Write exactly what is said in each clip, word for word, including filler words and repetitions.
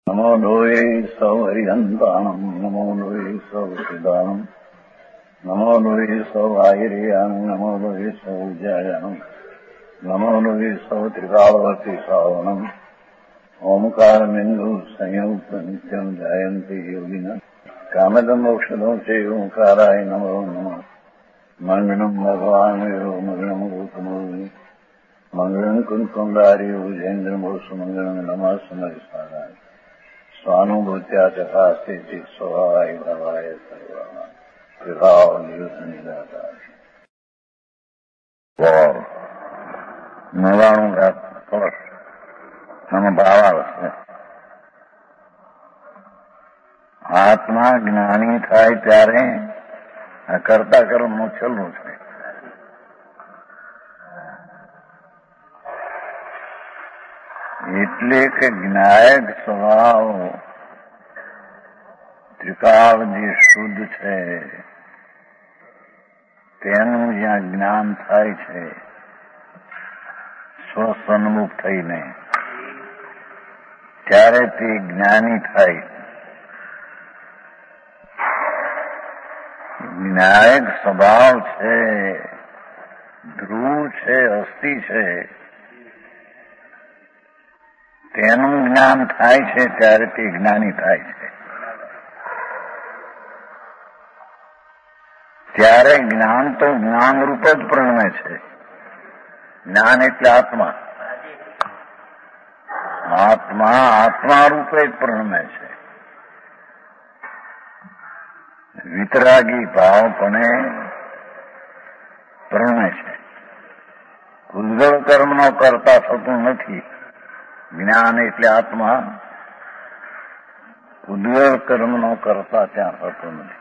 નમો લોહે સૌ હરિહંતાણમ નમો લોહે સૌ સિદાનમ નમો લોહે સૌ આયર્યાણમ નમો લોહે સૌ જયાણમ નમો લોહે સૌ ત્રિકાળવતી શ્રાવણમ ઓમકાર બિંદુ સંયુક્ત નિત્યમ જાયંતિ યોગિના કામદમ મોક્ષદો છે ઓંકારાય નમો નમઃ મંગળમ ભગવાન વિરો મંગળમ ગૌતમોની મંગળમ કુંકુંડાર્યો જૈન્દ્રમો સુમંગળમ નમઃ સમરિસારાય સ્વાનુભૂત્યા ચકાસ્તે સ્વભાવાય ભાવાય સર્વા વિભાવ નિયુત નિરાકાર નવાણું વર્ષ આનો ભાવ આવશે. આત્મા જ્ઞાની થાય ત્યારે આ કરતા કર્મનું છેલ્લું છે. એટલે કે જ્ઞાયક સ્વભાવ ત્રિકાળ જે શુદ્ધ છે તેનું જ્યાં જ્ઞાન થાય છે સ્વસન્મુખ થઈને ત્યારે તે જ્ઞાની થાય. જ્ઞાયક સ્વભાવ છે, ધ્રુવ છે, અસ્થિ છે, તેનું જ્ઞાન થાય છે ત્યારે તે જ્ઞાની થાય છે. ત્યારે જ્ઞાન તો જ્ઞાન રૂપ જ પ્રણમે છે. જ્ઞાન એટલે આત્મા. આત્મા આત્મા રૂપે જ પ્રણમે છે. વિતરાગી ભાવપણે પ્રણમે છે. ઉદ્ગળ કર્મનો કરતા થતું નથી. જ્ઞાન એટલે આત્મા ઉદ્ગળ કર્મનો કરતા ત્યાં થતો નથી.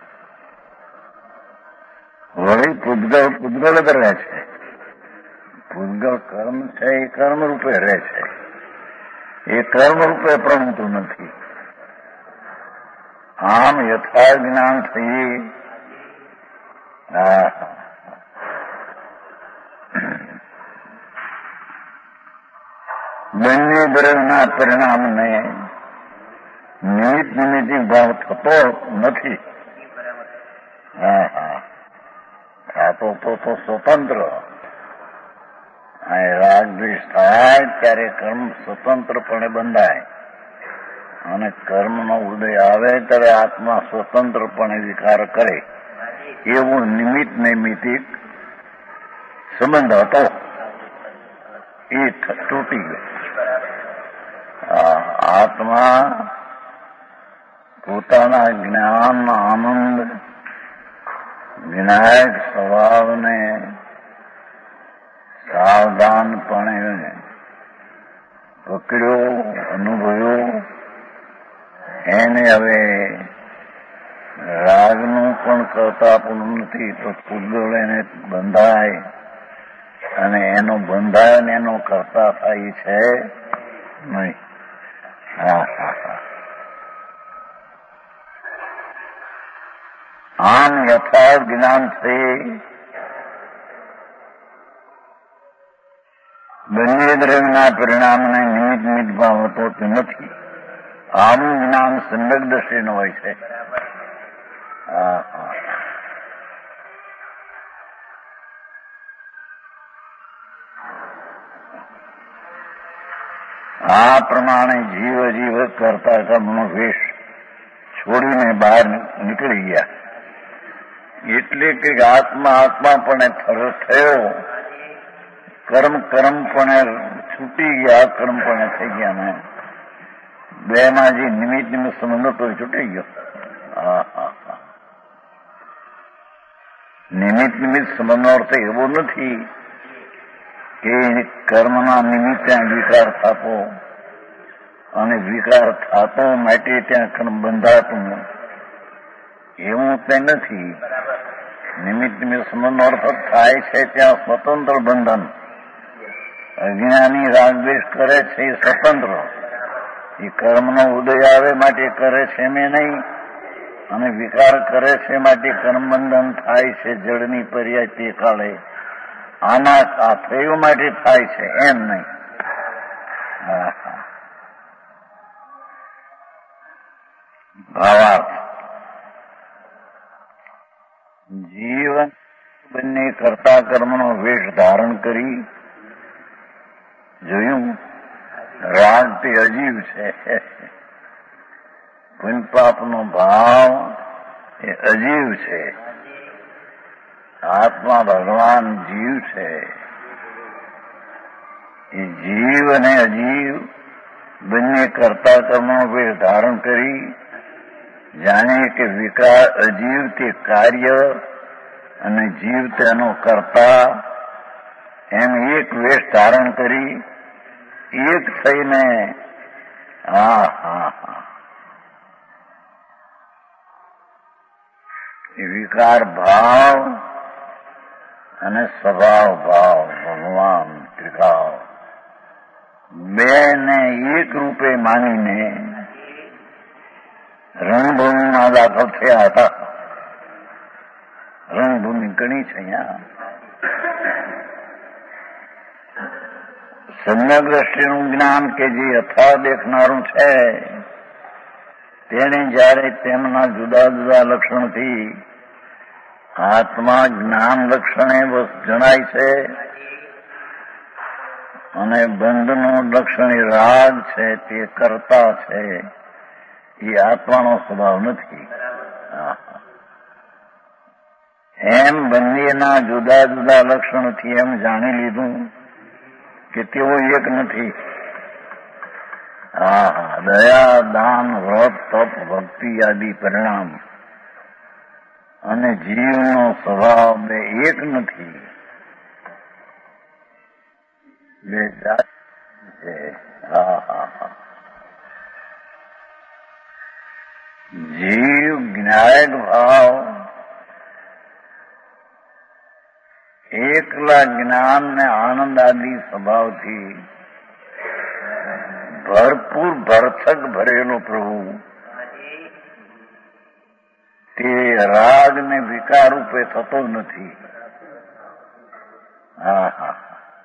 વળી પૂદગળ પૂદગળ જ રહે છે. પૂદગળ કર્મ છે એ કર્મ રૂપે રહે છે. એ કર્મ રૂપે પ્રણતું નથી. આમ યથાર્થ જ્ઞાન થઈએ બંને દ્રવ્યના પરિણામને નિમિત્ત નિમિત્તિક ભાવ થતો નથી. હા હા થતો તો તો સ્વતંત્ર. રાગ દ્વેષ થાય ત્યારે કર્મ સ્વતંત્રપણે બંધાય અને કર્મનો ઉદય આવે ત્યારે આત્મા સ્વતંત્રપણે વિકાર કરે. એવો નિમિત્ત નૈમિતિક સંબંધ હતો એ તૂટી ગયો. આત્મા પોતાના જ્ઞાન આનંદ વિનાયક સ્વભાવને સાવધાનપણે પકડ્યો, અનુભવ્યો. એને હવે રાગનું પણ કરતા પણ નથી તો પૂદગળ એને બંધાય અને એનો બંધાય ને એનો કરતા થાય છે નહીં. હા હા હા આમ યથાર્થ જ્ઞાન થઈ બંને દ્રવ્યના પરિણામને નિમિત્ત નિમિત્ત ભાવ હોતો નથી. આનું જ્ઞાન સમ્યક દ્રષ્ટિનું હોય છે. હા હા આ પ્રમાણે જીવ જીવ કરતા કર્મનો વેશ છોડીને બહાર નીકળી ગયા. એટલે કે આત્મા આત્મા પણ થયો, કર્મ કર્મ પણ છૂટી ગયા, કર્મ પણ થઈ ગયા. ને બે માં જે નિમિત્ત નિમિત્ત સંબંધો તો છૂટી ગયો. હા હા હા નિમિત્ત નિમિત્ત સંબંધનો અર્થ એવો નથી કે કર્મના નિમિત્તે વિકાર થતો અને વિકાર થતો માટે ત્યાં કર્મ બંધાતું એવું તે નથી. નિમિત્ત નિમિત્ત સંબંધનો અર્થ થાય છે ત્યાં સ્વતંત્ર બંધન. અજ્ઞાની રાગદ્વેષ કરે છે એ સ્વતંત્ર. એ કર્મનો ઉદય આવે માટે કરે છે મેં નહીં, અને વિકાર કરે છે માટે કર્મબંધન થાય છે જળની પર્યાય તે કાળે. આના આ થયું માટે થાય છે એમ નહીં. કર્તા કર્મનો વેશ ધારણ કરી જોયું. રાગ તે અજીવ છે, પુણ્ય પાપનો ભાવ એ અજીવ છે. આત્મા ભગવાન જીવ છે. એ જીવ અને અજીવ બંને કર્તા કર્મનો વેશ ધારણ કરી જાણે કે વિકાર અજીવ તે કાર્ય અને જીવ તેનો કર્તા એમ એક વેશ ધારણ કરી એક થઈને હા હા હા વિકાર ભાવ અને સ્વભાવ ભાવ ભગવાન ત્રિભાવ બે ને એક રૂપે માનીને રણભૂમિમાં દાખલ થયા હતા. રણભૂમિ ઘણી છે અહીંયા. સમ્યક દ્રષ્ટિનું જ્ઞાન કે જે યથા દેખનારું છે તેને જયારે તેમના જુદા જુદા લક્ષણથી આત્મા જ્ઞાન લક્ષણે જણાય છે અને બંધનું લક્ષણ રાગ છે તે કરતા છે. એ આત્માનો સ્વભાવ નથી. એમ બંનેના જુદા જુદા લક્ષણથી એમ જાણી લીધું કે તેઓ એક નથી. હા હા દયા દાન વ્રત તપ ભક્તિ આદિ પરિણામ અને જીવનો સ્વભાવ બે એક નથી. બે જાત છે. હા હા હા જીવ જ્ઞાયક ભાવ એકલા જ્ઞાન ને આનંદ આદિ સ્વભાવથી ભરપૂર ભરથક ભરેલો પ્રભુ તે રાગ ને વિકાર રૂપે થતો નથી. હા હા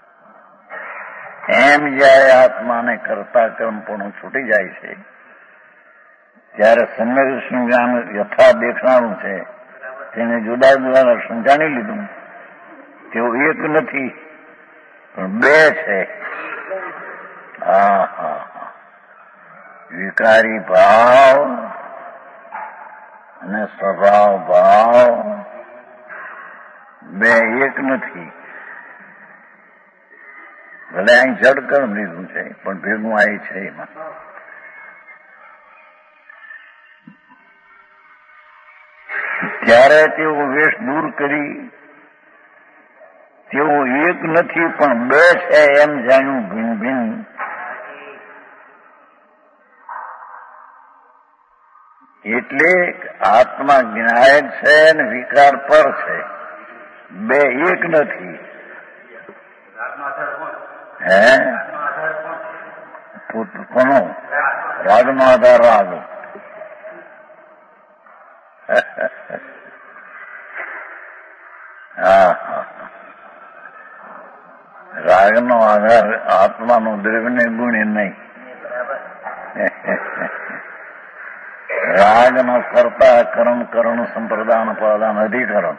એમ જયારે આત્માને કરતા કર્મ પણ છૂટી જાય છે ત્યારે સમ્યકનું જ્ઞાન યથા દેખનારું છે તેને જુદા જુદા લક્ષણ જાણી લીધું. તેઓ એક નથી પણ બે છે. હા હા વિકારી ભાવ અને સ્વભાવ ભાવ બે એક નથી. ભલે અહીં જડ કર્મ લીધું છે પણ ભેગું આવી છે એમાં. ત્યારે તેઓ વેશ દૂર કરી તેઓ એક નથી પણ બે છે એમ જાણ્યું ભિન્ન ભિન્ન. એટલે આત્મા જ્ઞાયક છે અને વિકાર પર છે. બે એક નથી. હે કોનો રાગનો આધાર રાગ. હા હા રાગનો આધાર આત્માનો દ્રવ્યને ગુણે નહીં. રાગનો કરતા કર્મ કરણ સંપ્રદાન પ્રદાન અધિકરણ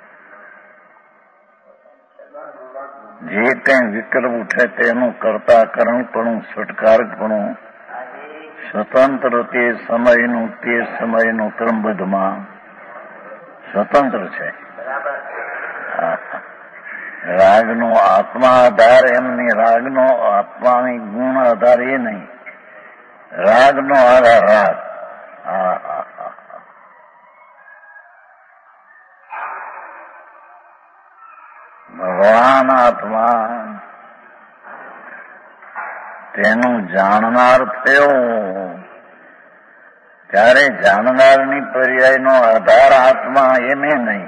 જે કઈ વિકલ્પ ઉઠે તેનું કરતા કરણપણું સટકારકપણું સ્વતંત્ર તે સમયનું તે સમયનું ક્રમબદ્ધમાં સ્વતંત્ર છે. રાગનો આત્મા આધાર એમની રાગનો આત્માની ગુણ આધાર એ નહીં. રાગનો આધાર રાગ. હા હા હા ભગવાન આત્મા તેનું જાણનાર થયો ત્યારે જાણનારની પર્યાયનો આધાર આત્મા એમે નહીં.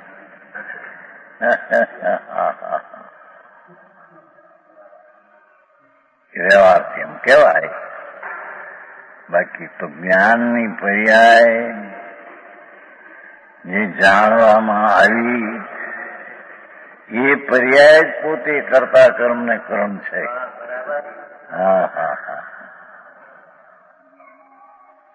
વ્યવહારથી એમ કહેવાય. બાકી તો જ્ઞાનની પર્યાય જે જાણવામાં આવી એ પર્યાય જ પોતે કરતા કર્મ ને કર્મ છે. હા હા હા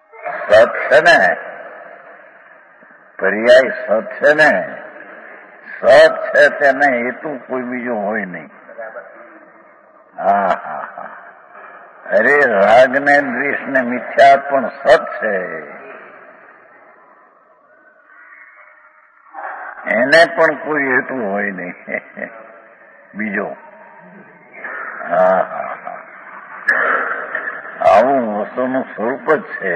સત છે ને પર્યાય સત છે ને સત છે તેને હેતુ કોઈ બીજો હોય નહીં. હા હા હા અરે રાગ ને દ્વેષ ને મિથ્યા પણ સત છે, એને પણ કોઈ હેતુ હોય નહીં બીજો. હા હા હા આવું વસ્તુનું સ્વરૂપ જ છે.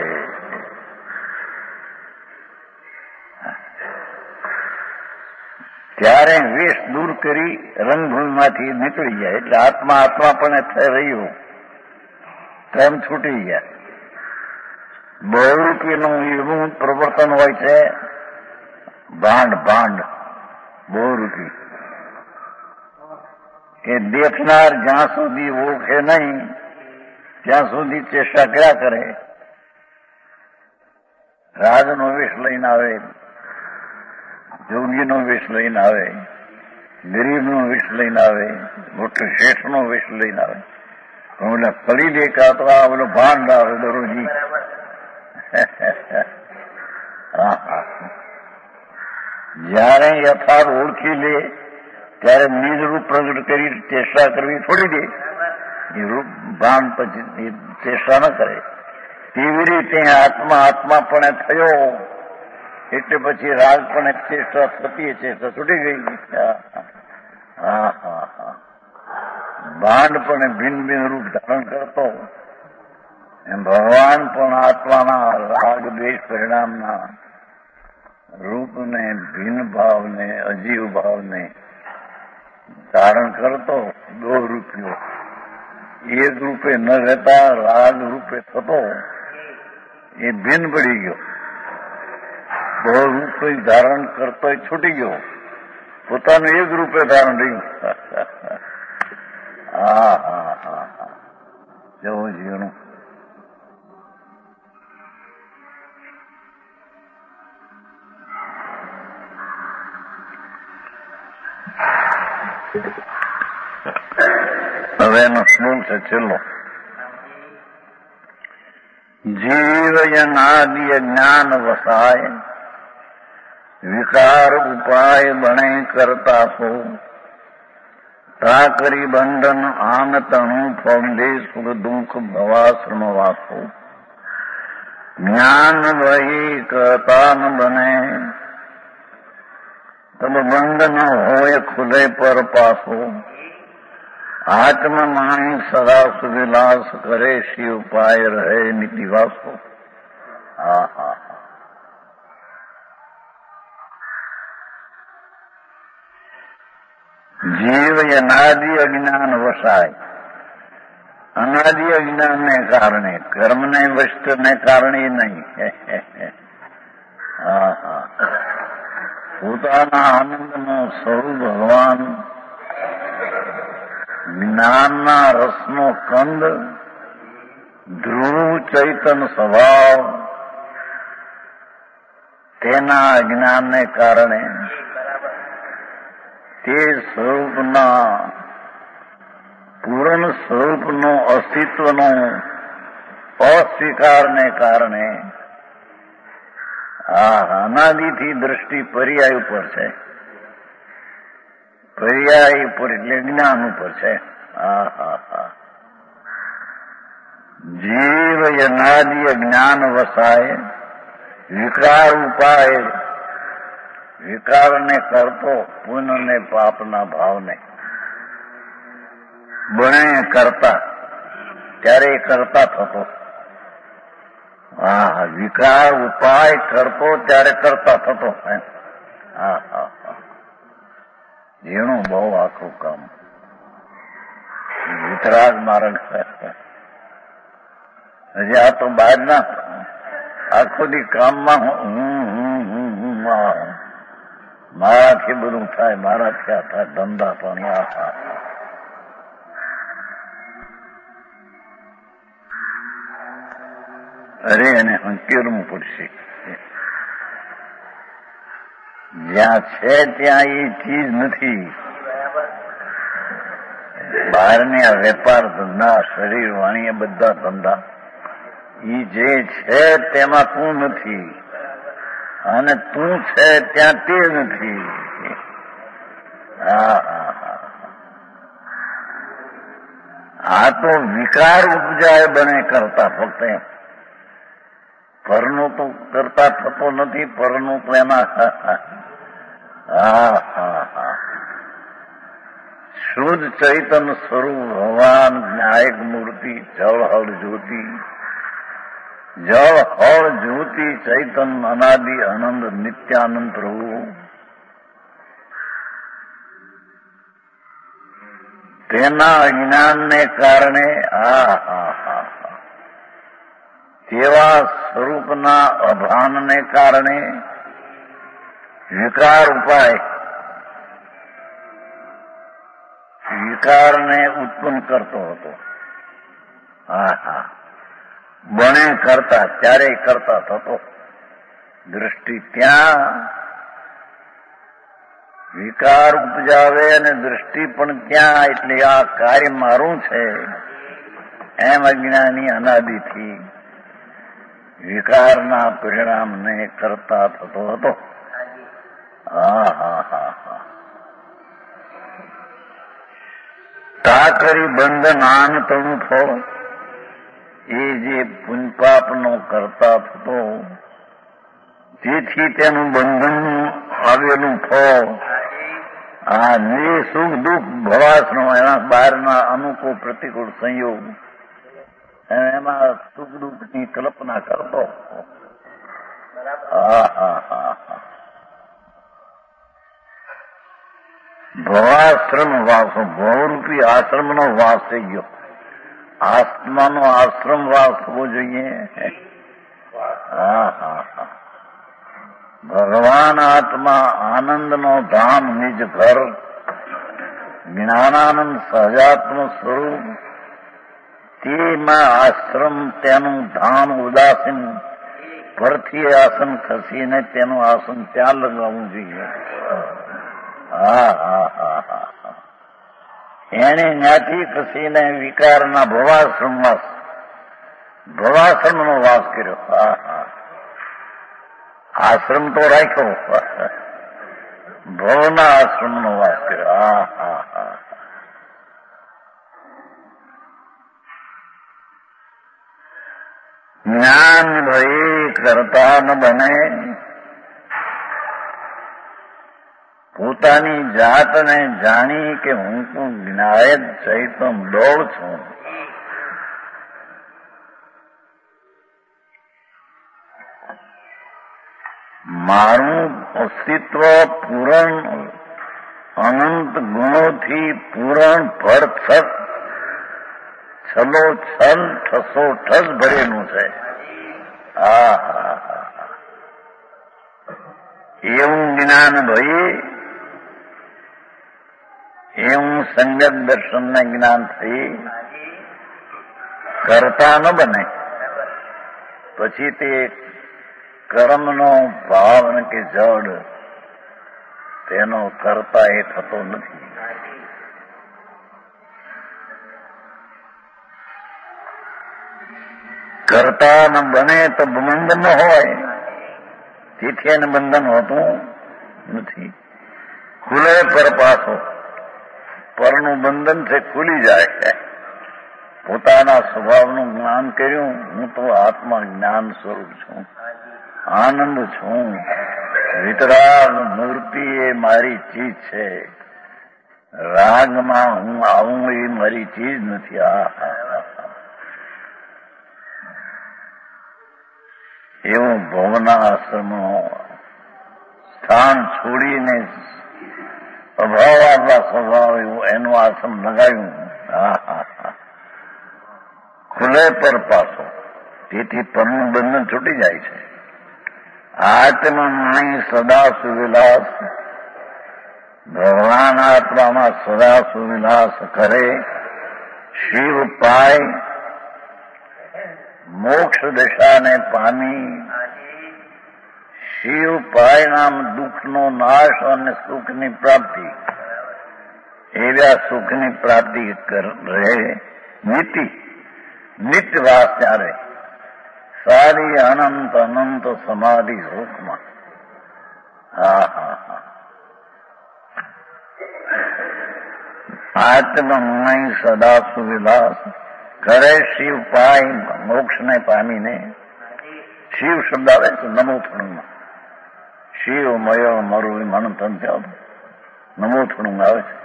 ત્યારે વેશ દૂર કરી રંગભૂમિમાંથી નીકળી જાય એટલે આત્મા આત્મા પણ થઈ રહ્યું તેમ છૂટી ગયા. બહુરૂપીનું એવું પ્રવર્તન હોય છે, ભાંડ ભાંડ બહુરૂપી, કે દેખનાર જ્યાં સુધી ઓળખે નહીં ત્યાં સુધી ચેષ્ટા કર્યા કરે. રાજનો વેશ લઈને આવે, જોગીનો વેશ લઈને આવે, ગરીબનો વેશ લઈને આવે, મોટો શેઠનો વેશ લઈને આવે. ઓલા પડી દેખા તો આ ઓલો ભાંડ આવે દરોજી. હા હા જયારે યથાર્થ ઓળખી લે ત્યારે નિજ રૂપ પ્રગટ કરી ચેષ્ટા કરવી છોડી દે. એ રૂપ ભાન પછી ચેષ્ટા ન કરે. તેવી રીતે આત્મા આત્મા પણ થયો એટલે પછી રાગ પણ ચેષ્ટા થતી ચેષ્ટા છૂટી ગઈ. હા હા હા ભાંડ પણ ભિન્ન ભિન્ન રૂપ ધારણ કરતો એમ ભગવાન પણ આત્માના રાગ દ્વેષ પરિણામના રૂપને ભિન્ન ભાવને અજીવ ભાવને ધારણ કરતો દો રૂપિયો એક રૂપે ન રહેતા રાગ રૂપે થતો એ ભિન્ન પડી ગયો. બહુ રૂપે ધારણ કરતો છૂટી ગયો, પોતાનું એક રૂપે ધારણ રહ્યું. હા હા હા હા જવું જીવનું. હવે એનો શ્લોક છે છેલ્લો. જીવ યનાદિય જ્ઞાન વસાય, વિકાર ઉપાય બણે કરતા સો, તા કરી બંધન આન તણું ફોંદે સુખ દુઃખ ભવાશ્રમ વાસો. જ્ઞાન વહી કરતા ન બને, તબ બંધ ન હોય ખુલે પર પાસો. આત્મમાણી સદા સુવિલાસ કરે, શિવ ઉપાય રહે નીતિવાસો. હા હા હા જીવ અનાદિ અજ્ઞાન વસાય. અનાદિ અજ્ઞાનને કારણે, કર્મને વસ્તુને કારણે નહીં. હા હા પોતાના આનંદનો સ્વરૂપ ભગવાન, જ્ઞાનના રસનો કંદ, ધ્રુવ ચૈતન સ્વભાવ, તેના અજ્ઞાનને કારણે તે સ્વરૂપના પૂર્ણ સ્વરૂપનો અસ્તિત્વનો અસ્વીકારને કારણે આ અનાદિથી દ્રષ્ટિ પર્યાય ઉપર છે. પર્યાય ઉપર એટલે જ્ઞાન ઉપર છે. હા હા હા જીવ અનાદિ જ્ઞાન વસાય, વિકાર ઉપાય વિકારને કરતો પુણ્ય ને પાપના ભાવને બણે કરતા ત્યારે કરતા થતો. હા વિકાર ઉપાય કરતો ત્યારે કરતા થતો. હા હા હા એનું બહુ આખું કામ વિતરાગ માર્ગ. હજી આ તો બહારના આખો દી કામમાં હું હું હું હું મારાથી બધું થાય, મારાથી આ થાય, ધંધા પણ આ થાય. અરે એને હંકેરવું પડશે. જ્યાં છે ત્યાં એ ચીજ નથી. બહારની આ વેપાર ધંધા, શરીર વાણી બધા ધંધા, એ જે છે તેમાં તું નથી અને તું છે ત્યાં તે નથી. હા હા હા આ તો વિકાર ઉપજાય બને કરતા ફક્ત એમ. પરનું તો કરતા થતો નથી, પરનું તો એના હા હા હા શુદ્ધ ચૈતન સ્વરૂપ ભગવાન ન્યાયક મૂર્તિ જળ હળ જ્યોતિ જળ હળ જ્યોતિ ચૈતન અનાદિ આનંદ નિત્યાનંદ પ્રભુ તેના જ્ઞાનને કારણે આ હા હા તેવા સ્વરૂપના અભાનને કારણે વિકાર ઉપાય વિકારને ઉત્પન્ન કરતો હતો. હા હા બને કરતા ત્યારે કરતા થતો. દૃષ્ટિ ત્યાં વિકાર ઉપજાવે અને દૃષ્ટિ પણ ત્યાં, એટલે આ કાર્ય મારું છે એમ અજ્ઞાની અનાદિથી વિકારના પરિણામને કરતા થતો હતો. હા હા હા હા તા કરી બંધન આન તણું ફળ એ જે પુણ્યપાપનો કરતા થતો તેથી તેનું બંધન આવેલું ફળ આ ને સુખ દુઃખ ભવાસનો એના બહારના અનુકૂળ પ્રતિકૂળ સંયોગ એમાં સુખ દુઃખની કલ્પના કરતો. હા હા હા હા ભવાશ્રમ વાસો ભવરૂપી આશ્રમનો વાસ થઈ ગયો. આત્માનો આશ્રમ વાસ થવો જોઈએ. હા હા હા ભગવાન આત્મા આનંદનો ધામ નિજ ઘર જ્ઞાનાનંદ સહજાત્મ સ્વરૂપ તેમાં આશ્રમ તેનું ધામ ઉદાસીન પરથી આસન ખસીને તેનું આસન ત્યાં લગાવવું જોઈએ. હા હા હા હા એને જ્ઞાથી ખસીને વિકારના ભવાશ્રમમાં ભવાશ્રમનો વાસ કર્યો. હા હા આશ્રમ તો રાખ્યો, ભવના આશ્રમનો વાસ કર્યો. હા હા હા જ્ઞાન ભય કરતા ન બને પોતાની જાતને જાણી કે હું તો જ્ઞાયક ચૈતન દોડ છું. મારું અસ્તિત્વ પૂરણ અનંત ગુણોથી પૂરણ ભરછક છલો છલ ઠસો ઠસ ભરેલું છે. હા હા હા એવું જ્ઞાન ભઈ એવું સંગત દર્શનના જ્ઞાન થઈ કરતા ન બને. પછી તે કર્મનો ભાવ કે જડ તેનો કરતા એ થતો નથી. કરતા ન બને તો બંધન હોય, તેથી એને બંધન હોતું નથી. ખુલે પર પાછો પરનું બંધન છે ખુલી જાય. પોતાના સ્વભાવનું જ્ઞાન કર્યું, હું તો આત્મા જ્ઞાન સ્વરૂપ છું, આનંદ છું, વિતરાગ મૂર્તિ એ મારી ચીજ છે, રાગમાં હું આવું એ મારી ચીજ નથી. આ એવું ભવના આશ્રમનો સ્થાન છોડીને અભાવ આપણા સ્વભાવ એવું એનું આશ્રમ લગાવ્યું. હા હા હા ખુલે પર પાછો, તેથી પરનું બંધન છૂટી જાય છે. આત્મા સદા સુવિલાસ ભગવાન આત્મામાં સદા સુવિલાસ કરે, શિવ પાય મોક્ષ દશાને પામી, શિવ પાય નામ દુઃખનો નાશ અને સુખની પ્રાપ્તિ. એવા સુખની પ્રાપ્તિ રહે નીતિ નિત્ય વાસ ત્યારે સારી અનંત અનંત સમાધિ સુખમાં. હા હા હા આત્મમય સદા સુવિલાસ કરે શિવ પાય મોક્ષને પામીને. શિવ શબ્દ આવે છે નમોથણુમાં. શિવ મય મરું મન તન ત્યાં નમોથણું આવે છે.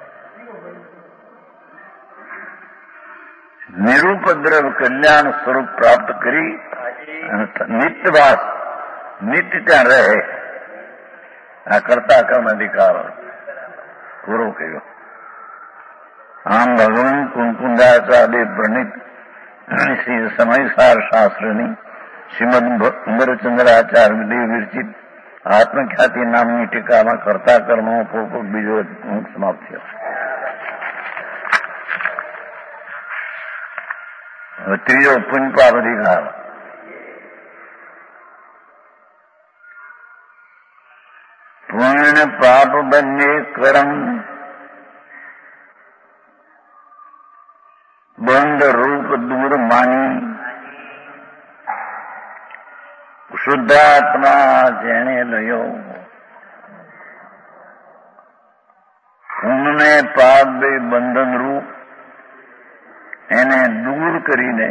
નિરૂપદ્રવ કલ્યાણ સ્વરૂપ પ્રાપ્ત કરી નિત્યવાસ નિત્ય ત્યાં રહે. આ કરતા કર્મ અધિકાર પૂરો કર્યો. આમ ભગવાન કુંકુંદાચાર્ય પ્રણીત શ્રી સમયસાર શાસ્ત્રની શ્રીમદ ઇન્દ્રચંદ્રાચાર્ય દેવ વિરચિત આત્મખ્યાતિ નામની ટીકામાં કરતા કર્મો પોપટ બીજો અંક સમાપ્ત થયો. હવે ત્રીજો પુંજપાપ અધિકાર. પૂર્ણ પાપ બંને કરમ બંધ રૂપ દૂર માની શુદ્ધાત્મા જેણે લયો. પૂર્ણને પાપ બે બંધન રૂપ એને દૂર કરીને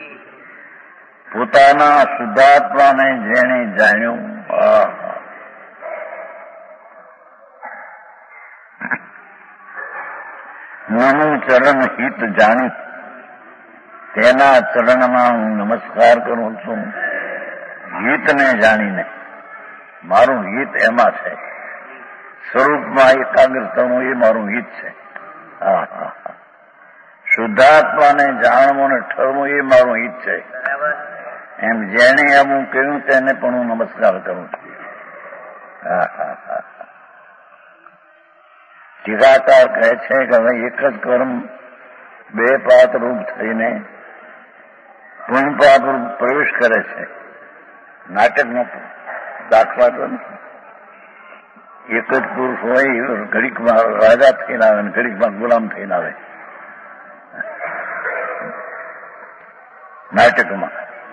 પોતાના શુદ્ધાત્માને જેણે જાણ્યું. નમું ચરણ હિત જાણી તેના ચરણમાં હું નમસ્કાર કરું છું. હિતને જાણીને મારું હિત એમાં છે. સ્વરૂપમાં એકાગ્ર થવું એ મારું હિત છે. હા હા હા શુદ્ધાત્માને જાણવું ને ઠરવું એ મારું હિત છે. એમ જેને એમ હું કહ્યું તેને પણ હું નમસ્કાર કરું છું. હા હા હા ટીકાકાર કહે છે કે હવે એક જ કર્મ બે પાપ રૂપ થઈને પુણ્ય પાપ રૂપ પ્રવેશ કરે છે. નાટકનો દાખલા તો નથી. એક જ પુરુષ હોય ઘડીકમાં રાજા થઈને આવે ને ઘડીકમાં ગુલામ થઈને આવે નાટકમાં.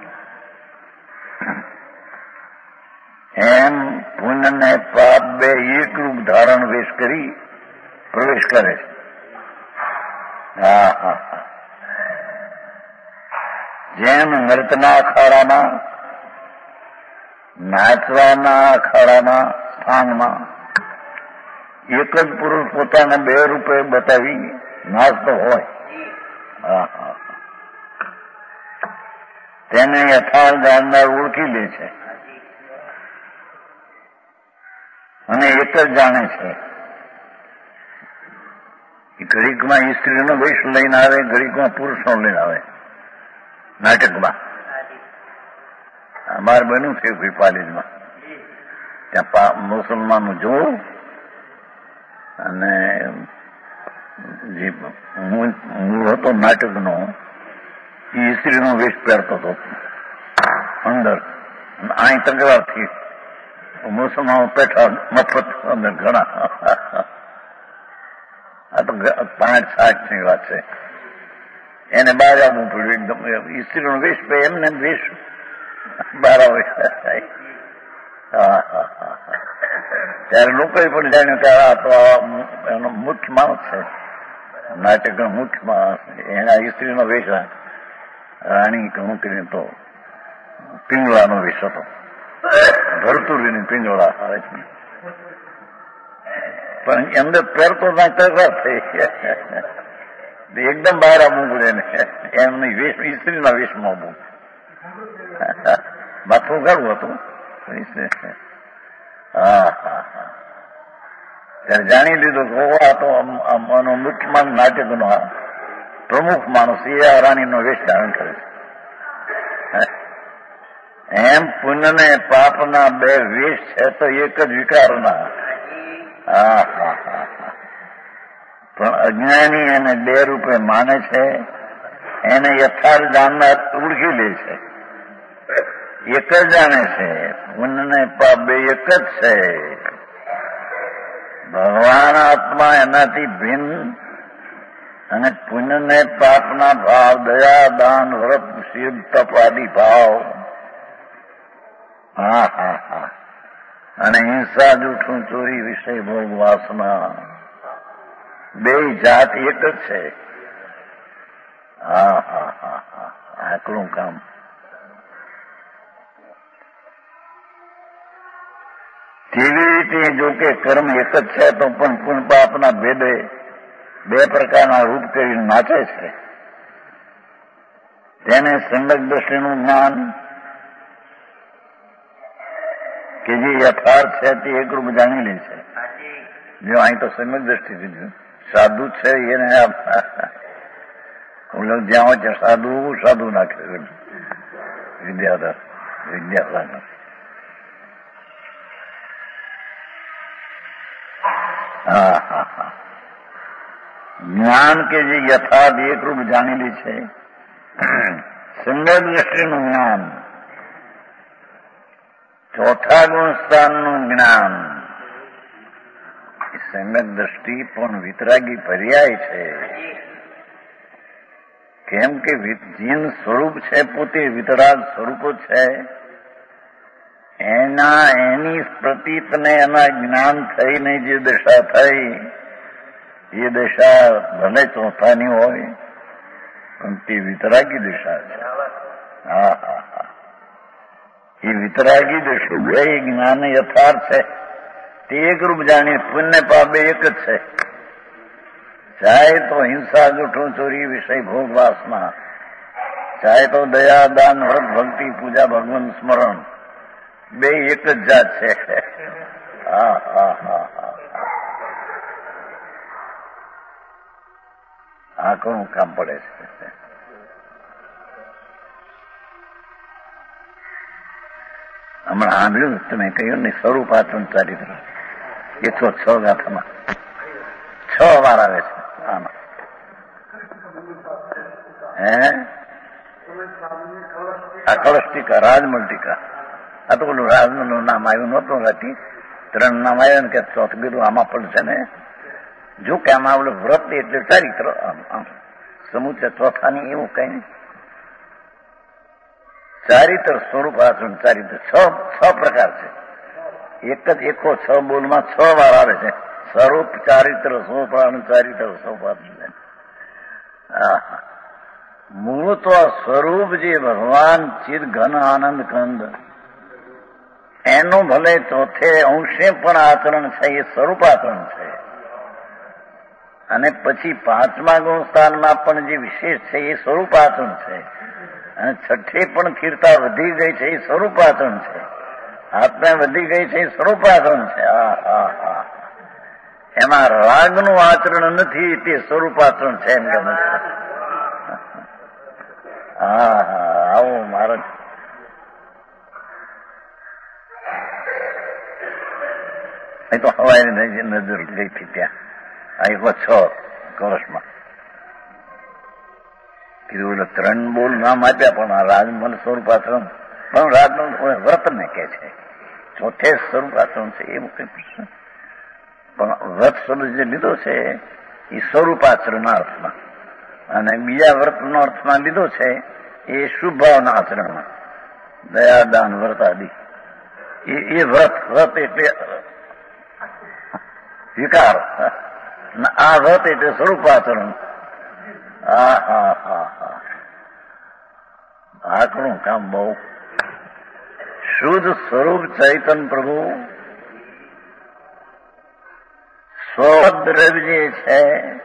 એમ પુણ્ય ને પાપ બે એક રૂપ ધારણ વેશ કરી પ્રવેશ કરે છે. હા હા હા જેમ નૃત્યના અખાડામાં નાચવાના અખાડામાં સ્થાનમાં એક જ પુરુષ પોતાને બે રૂપે બતાવી નાચતો હોય. હા હા તેને યથાર્થ જાણનાર ઓળખી લે છે અને એક જ જાણે છે. ઘડીકમાં સ્ત્રીનો વેશ લઈને આવે, ઘડીકમાં પુરુષનો લઈને આવે નાટકમાં. અમારે બન્યું થયું કોઈ પાલીજમાં. ત્યાં મુસલમાન જોવું અને જે હું હતો નાટકનો એ સ્ત્રીનો વેશ પહેરતો હતો અંદર. અહીં તકરારથી મુસલમાનો પેઠા મફત અંદર ઘણા. આ તો પાંચ સાત ની વાત છે. એને બહાર આવવું પડ્યું એકદમ. સ્ત્રીનો વેશ પે એમને વેશ બહાર આવે. હા હા હા ત્યારે લોકોએ પણ જાણ્યું કે આ તો એનો મુખ્ય માણસ છે, નાટકનો મુખ્ય માણસ. એના સ્ત્રીનો વેશ રાણી કહું કરીને તો પિંગળાનો વેશ હતો. ભરતુરીની પિંગળા આવે છે પણ અંદર પહેરતો ના તકરાર થઈ. એકદમ બહાર આવવું પડે ને એમની વેશ સ્ત્રીના વેશમાં આવવું. માથું ઘણું હતું. હા હા હા ત્યારે જાણી લીધું કે આ તો મુખ્ય માણસ નાટકનો પ્રમુખ માણસ એ આ રાણીનો વેશ ધારણ કરે છે. એમ પુણ્ય ને પાપના બે વેશ છે તો એક જ વિકારના. હા હા હા હા પણ અજ્ઞાની એને બે રૂપે માને છે. એને યથાર્થ જાણનાર ઓળખી લે છે. એક જ જાણે છે પુણ્ય ને પાપ બે એક જ છે. ભગવાન આત્મા એનાથી ભિન્ન અને પુણ્ય ને પાપના ભાવ દયા દાન વ્રત શીલ તપ આદિ ભાવ. હા હા હા અને હિંસા જૂઠું ચોરી વિષય ભોગ વાસના બે જાત એક જ છે. હા હા હા હા આકરું કામ. કેવી રીતે જો કે કર્મ એક જ છે તો પણ પુણ્ય પાપના ભેદે બે પ્રકારના રૂપ કરીને નાચે છે. તેને સંગત દ્રષ્ટિનું જ્ઞાન કે જે યથાર્થ છે તે એકરૂપ જાણી લે છે. જો અહીં તો સંગત દ્રષ્ટિથી સાધુ છે એને જ્યાં હોય ત્યાં સાધુ સાધુ નાખે વિદ્યાધર વિદ્યાધર. હા હા હા જ્ઞાન કે જે યથાર્થ એકરૂપ જાણેલી છે સંગત દ્રષ્ટિનું જ્ઞાન, ચોથા ગુણ સ્થાનનું જ્ઞાન. એ સંગત દ્રષ્ટિ પણ વિતરાગી પર્યાય છે. કેમ કે જીન સ્વરૂપ છે પોતે વિતરાગ સ્વરૂપો છે. એના એની પ્રતીતને એના જ્ઞાન થઈને જે દશા થઈ એ દશા ભલે ચોથાની હોય પણ તે વિતરાગી દશા છે. હા હા હા એ વિતરાગી દશા બે જ્ઞાન યથાર્થ છે તે એકરૂપ જાણી પુણ્ય પાપે એક જ છે. ચાહે તો હિંસા જૂઠું ચોરી વિષય ભોગ વાસના, ચાહે તો દયા દાન વ્રત ભક્તિ પૂજા ભગવાન સ્મરણ, બે એક જ જાત છે. હા હા હા હા આ ઘણું કામ પડે છે. હમણાં સાંભળ્યું તમે કહ્યું ને સ્વરૂપ આચરણ ચારિત્ર એકસો છ ગાથામાં છ વાર આવે છે. આમાં હે આ કળશ ટીકા રાજમલ ટીકા આ તો પેલું રાજમલનું નામ આવ્યું નહોતું નથી, ત્રણ નામ આવ્યા ને કે ચોથું કીધું આમાં પણ છે ને. જો કે આમાં આવડે વ્રત એટલે ચારિત્ર આમ સમુચય ચોથાની એવું કઈ નહીં. ચારિત્ર સ્વરૂપ આચરણ ચારિત્ર છ છ પ્રકાર છે. એક જ એકો છ બોલમાં છ વાર આવે છે. સ્વરૂપ ચારિત્ર સોપાન ચારિત્ર સોપાન. હા મૂળ તો સ્વરૂપ જે ભગવાન ચિદ ઘન આનંદ કંદ એનું ભલે ચોથે અંશે પણ આચરણ છે એ સ્વરૂપ આચરણ છે. અને પછી પાંચમા ગુણ સ્થાનમાં પણ જે વિશેષ છે એ સ્વરૂપ આચરણ છે. અને છઠ્ઠે પણ સ્થિરતા વધી ગઈ છે એ સ્વરૂપ આચરણ છે. આત્મા વધી ગઈ છે એ સ્વરૂપ આચરણ છે. હા હા હા એમાં રાગનું આચરણ નથી તે સ્વરૂપ આચરણ છે એમ ગમે છે. હા હા આવો મહારાજ એ તો હવાઈ નજર ગઈ હતી ત્યાં આ એક છ કળશમાં કીધું એટલે ત્રણ બોલ નામ આપ્યા પણ આ રાજમલ સ્વરૂપાચરણ પણ રાજમલ વ્રત ને કે છે ચોથે સ્વરૂપાચરણ છે એવું કઈ પ્રશ્ન. પણ વ્રત શબ્દ જે લીધો છે એ સ્વરૂપાચરણના અર્થમાં અને બીજા વ્રતનો અર્થમાં લીધો છે એ શુભ ભાવના આચરણમાં દયા દાન વ્રત આદિ એ વ્રત વ્રત એટલે વિકાર, આ વ્રત એટલે સ્વરૂપાચરણ. હા હા હા હા આકડું કામ બહુ. શુદ્ધ સ્વરૂપ ચૈતન પ્રભુ સ્વદ્રવ્ય જે છે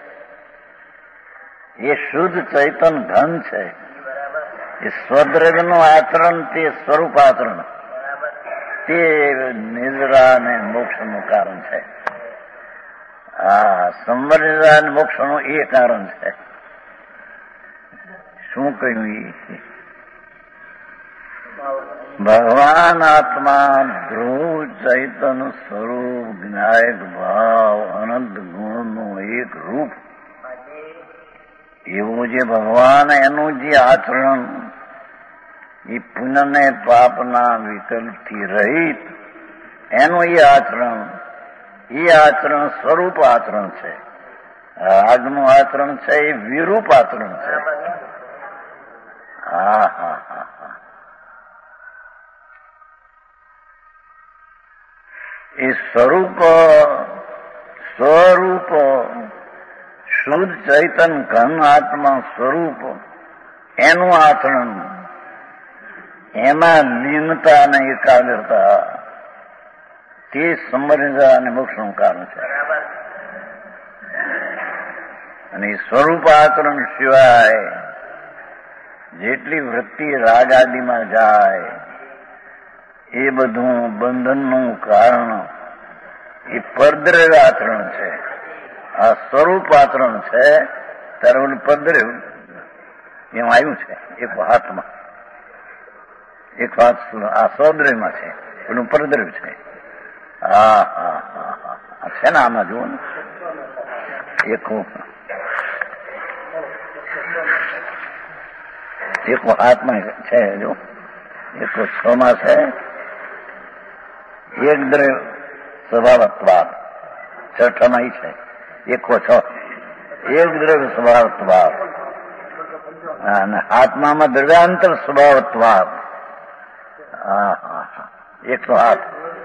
એ શુદ્ધ ચૈતન ધન છે. એ સ્વદ્રવ્યનું આચરણ તે સ્વરૂપ આચરણ તે નિદ્રા અને મોક્ષનું કારણ છે. હા સંવર નિદ્રા અને મોક્ષનું એ કારણ છે. શું કહ્યું એ ભગવાન આત્મા ધ્રુવ ચૈતન સ્વરૂપ જ્ઞાયક ભાવ અનંત ગુણનું એક રૂપ એવું જે ભગવાન એનું જે આચરણ એ પુણ્ય ને પાપના વિકલ્પથી રહિત એનું એ આચરણ એ આચરણ સ્વરૂપ આચરણ છે. રાજનું આચરણ છે એ વિરૂપ આચરણ છે. હા હા હા હા એ સ્વરૂપ સ્વરૂપ શુદ્ધ ચૈતન ઘન આત્મા સ્વરૂપ એનું આચરણ, એમાં લીનતા અને એકાગ્રતા, તે સમરજા અને મોક્ષનું કારણ છે. અને સ્વરૂપ આચરણ સિવાય જેટલી વૃત્તિ રાગ આદિમાં જાય એ બધું બંધનનું કારણ એ પરદ્રવ્ય આચરણ છે. આ સ્વરૂપ આચરણ છે ત્યારે ઓલું પરદ્રવ્ય એમ આવ્યું છે. એક હાથમાં, એક હાથ આ સૌદ્રવ્યમાં છે, એનું પરદ્રવ્ય છે. હા હા હા હા છે ને, આમાં જુઓ ને, એક એક હાથમાં છે, જો એક છ માં છે. એક દ્રવ્ય સ્વભાવત્વાદ છઠ્ઠામાં ઈ છે, એકો છ. એક દ્રવ્ય સ્વભાવત્વાદ અને આત્મામાં દ્રવ્યાંતર સ્વભાવત્વાદ. હા હા હા એકસો આઠ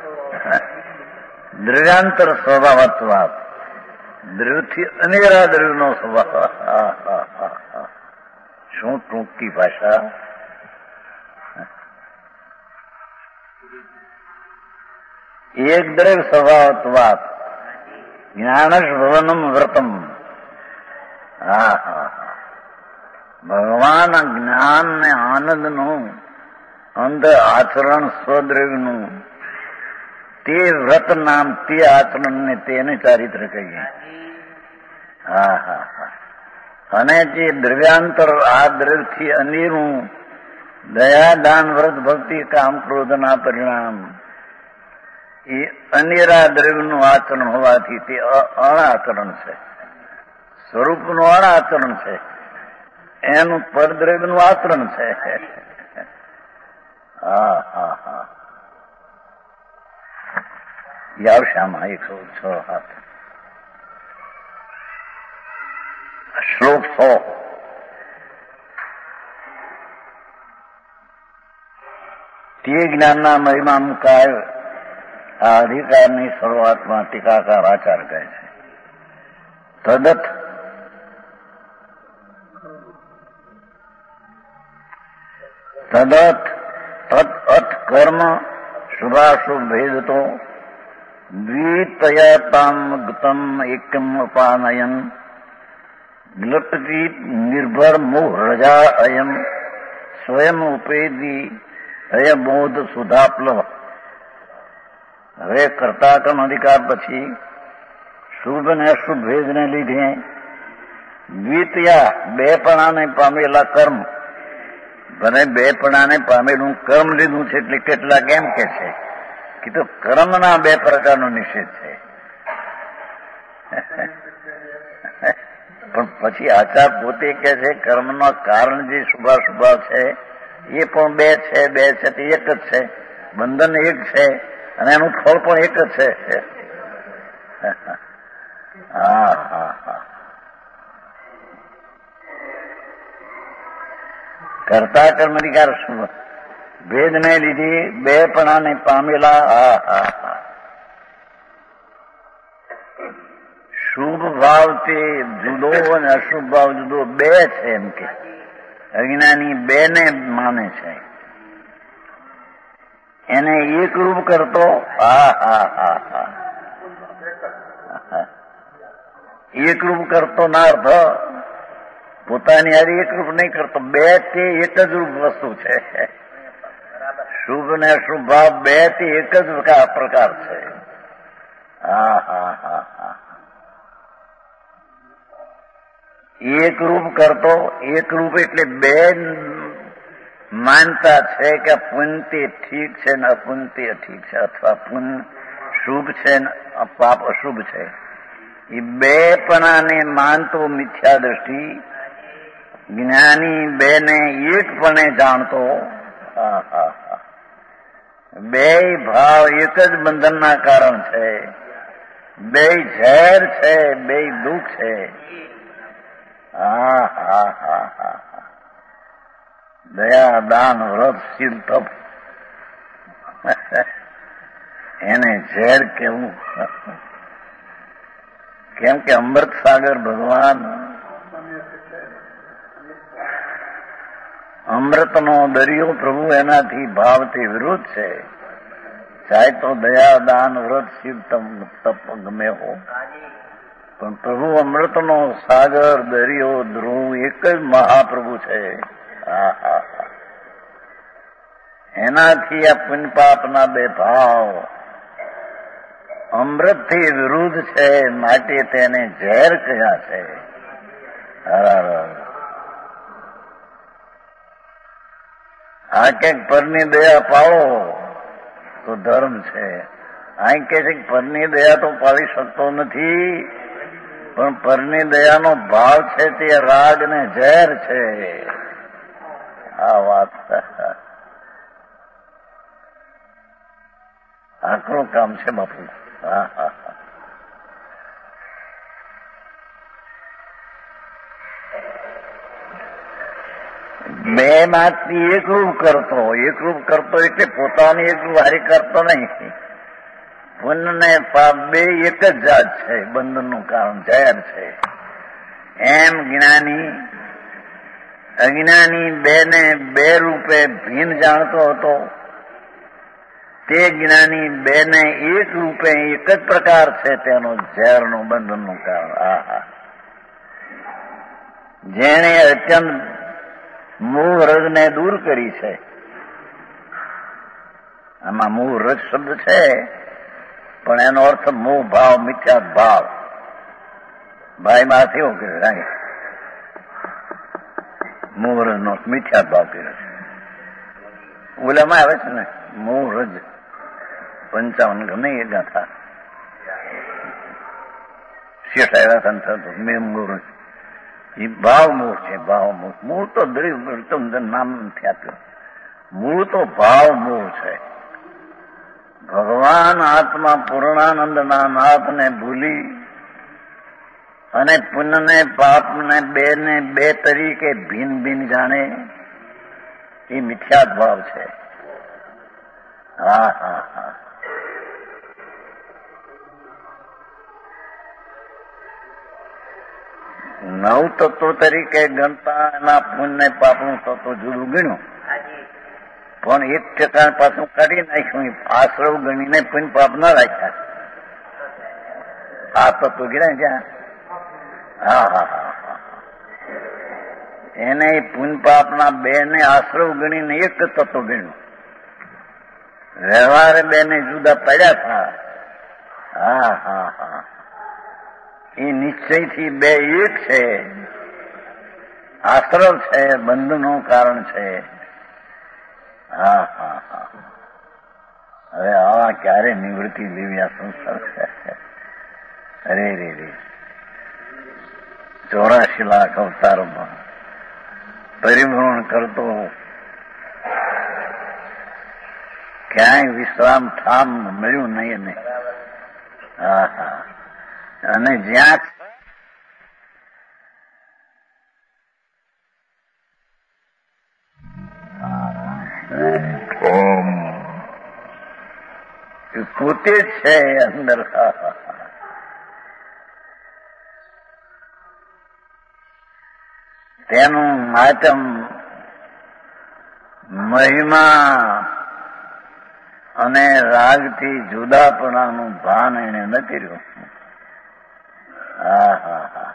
દ્રવ્યાંતર સ્વભાવત્વાદ, દ્રવ્યથી અનેરા દ્રવ્યનો સ્વભાવ. શું ટૂંકી ભાષા! એક દ્રવ્ય સ્વભાવત્વાદ જ્ઞાનશ ભવનમ વ્રતમ. હા હા હા ભગવાન જ્ઞાન ને આનંદનું અંદર આચરણ સ્વદ્રવ્યનું, તે વ્રત નામ, તે આચરણને તેને ચારિત્ર કહીએ. હા હા હા અને જે દ્રવ્યાંતર આ દ્રવ્યથી અનેરું દયા દાન વ્રત ભક્તિ કામ ક્રોધના પરિણામ, એ અનેરા દ્રવ્યનું આચરણ હોવાથી તે અણાચરણ છે. સ્વરૂપનું અણાચરણ છે, એનું પરદ્રવ્યનું આચરણ છે. હા હા હા આવશે આમાં એકસો છ હાથ. શ્લોક સો. તે જ્ઞાનના મહિમા મુકાય આ અધિકારની શરૂઆતમાં ટીકાકાર આચાર કહે છે. તદત તદત તત અત કર્મ શુભાશુભ ભેદતો દ્વિતયતામ ગતમ એકમ અપાનયન ગ્લપતિ નિર્ભર મોહ રજા અયમ સ્વયં ઉપેદી અયબોધ સુધાપ્લવ. હવે કર્તા કર્મ અધિકાર પછી શુભ અને અશુભ ભેદને લીધે દ્વિતયા બે પણાને પામેલા કર્મ, ભલે બે પણાને પામેલું કર્મ લીધું છે એટલે કેટલાક એમ કે છે કે તો કર્મના બે પ્રકારનો નિષેધ છે. પણ પછી આચાર પોતે કે છે કર્મનો કારણ જે શુભાશુભ છે એ પણ બે છે, બે છે તે એક જ છે, બંધન એક છે અને એનું ફળ પણ એક જ છે. હા હા હા કર્તા કર્મ અધિકાર શુભ ભેદને લીધે બે પણાને પામેલા. હા હા હા શુભ ભાવ તે જુદો અને અશુભ ભાવ જુદો બે છે એમ કે અજ્ઞાની બે ને માને છે. એને એકરૂપ કરતો. હા હા હા હા એકરૂપ કરતો ના અર્થ પોતાની હારે એકરૂપ નહીં કરતો, બે તે એક જ રૂપ વસ્તુ છે. શુભ ને અશુભ ભાવ બે તે એક જ પ્રકાર છે. હા હા હા હા એક રૂપ કરતો. એક રૂપ એટલે બે માનતા છે કે પુણ્ય ઠીક છે ને અપુણ્ય ઠીક છે, અથવા પુણ્ય શુભ છે ને પાપ અશુભ છે. એ બે પણાને માનતો મિથ્યા દ્રષ્ટિ, જ્ઞાની બે ને એકપણે જાણતો. હા હા હા બે ભાવ એક જ બંધનના કારણ છે, બે ઝેર છે, બે દુઃખ છે. હા હા હા હા દયા દાન વ્રત શીલ તપ એને ઝેર કેવું. કેમ કે અમૃત સાગર ભગવાન અમૃતનો દરિયો પ્રભુ એનાથી ભાવથી વિરુદ્ધ છે. ચાહે તો દયા દાન વ્રત શિવ તપ ગમે હો, પણ પ્રભુ અમૃતનો સાગર દરિયો ધ્રુવ એક જ મહાપ્રભુ છે. હા હા હા. એનાથી આ પુણ્ય પાપના બે ભાવ અમૃતથી વિરુદ્ધ છે, માટે તેને ઝેર કહ્યા છે. આ કંઈક પરની દયા પાડો તો ધર્મ છે. અહીં કે છે કે પરની દયા તો પાડી શકતો નથી, પણ પરની દયાનો ભાવ છે તે રાગ ને ઝેર છે. આ વાત આકરું કામ છે બાપુ. હા હા હા. બે માંથી એકરૂપ કરતો, એકરૂપ કરતો એટલે પોતાની એકરૂપ હારી કરતો નહીં. પુણ્ય ને પાપ બે એક જ જાત છે, બંધનનું કારણ ઝેર છે. એમ જ્ઞાની અજ્ઞાની બે ને બે રૂપે ભીન જાણતો હતો, તે જ્ઞાની બે ને એક રૂપે એક જ પ્રકાર છે, તેનો ઝેરનું બંધનનું કારણ. આહા. જેણે અત્યંત મોહ રજને દૂર કરી છે. આમાં મોહ રજ શબ્દ છે, પણ એનો અર્થ મોહ ભાવ, મિથ્યા ભાવ. ભાઈ માંથી એવું કર્યું, મોહ રજનો મિથ્યા ભાવ કર્યો છે. ઓલામાં આવે છે ને મોહ રજ પંચાવન ગમે એ ગાથા શેઠ આવ્યા હતા મેં મોહ રજ એ ભાવ મોહ છે. ભાવ મોહ, મૂળ તો દરેક નામ નથી આપ્યું, મૂળ તો ભાવ મોહ છે. ભગવાન આત્મા પૂર્ણાનંદના નાથને ભૂલી અને પુણ્ય ને પાપ ને બે ને બે તરીકે ભિન્ન ભિન્ન જાણે, એ મિથ્યાત ભાવ છે. હા હા હા. નવ તત્વો તરીકે ગણતા એના પુણ્ય પાપનું તત્વ જુદું ગણ્યું, પણ એક ટકા પાછું કાઢી નાખ્યું. આશ્રવ ગણીને પુણ્ય પાપ ના રાખ્યા. આ તત્વ ગણ્યા ક્યાં? હા હા હા હા. એને પુણ્ય પાપના બે ને આશ્રવ ગણીને એક તત્વ ગણ્યું. વ્યવહારે બે ને જુદા પડ્યા હતા. હા હા હા. એ નિશ્ચયથી બે એક છે, આશ્રવ છે, બંધનું કારણ છે. હા હા હા. હવે આવા ક્યારે નિવૃત્તિ લેવી આ સંસાર છે? અરે રે રે. ચોરાશી લાખ અવતારોમાં પરિભ્રમણ કરતો ક્યાંય વિશ્રામ ઠામ મળ્યું નહીં એને. હા હા. અને જ્યાં પોતે જ છે અંદર. તેનું માતમ મહિમા અને રાગથી જુદાપણાનું ભાન એને નથી રહ્યું. હા હા હા.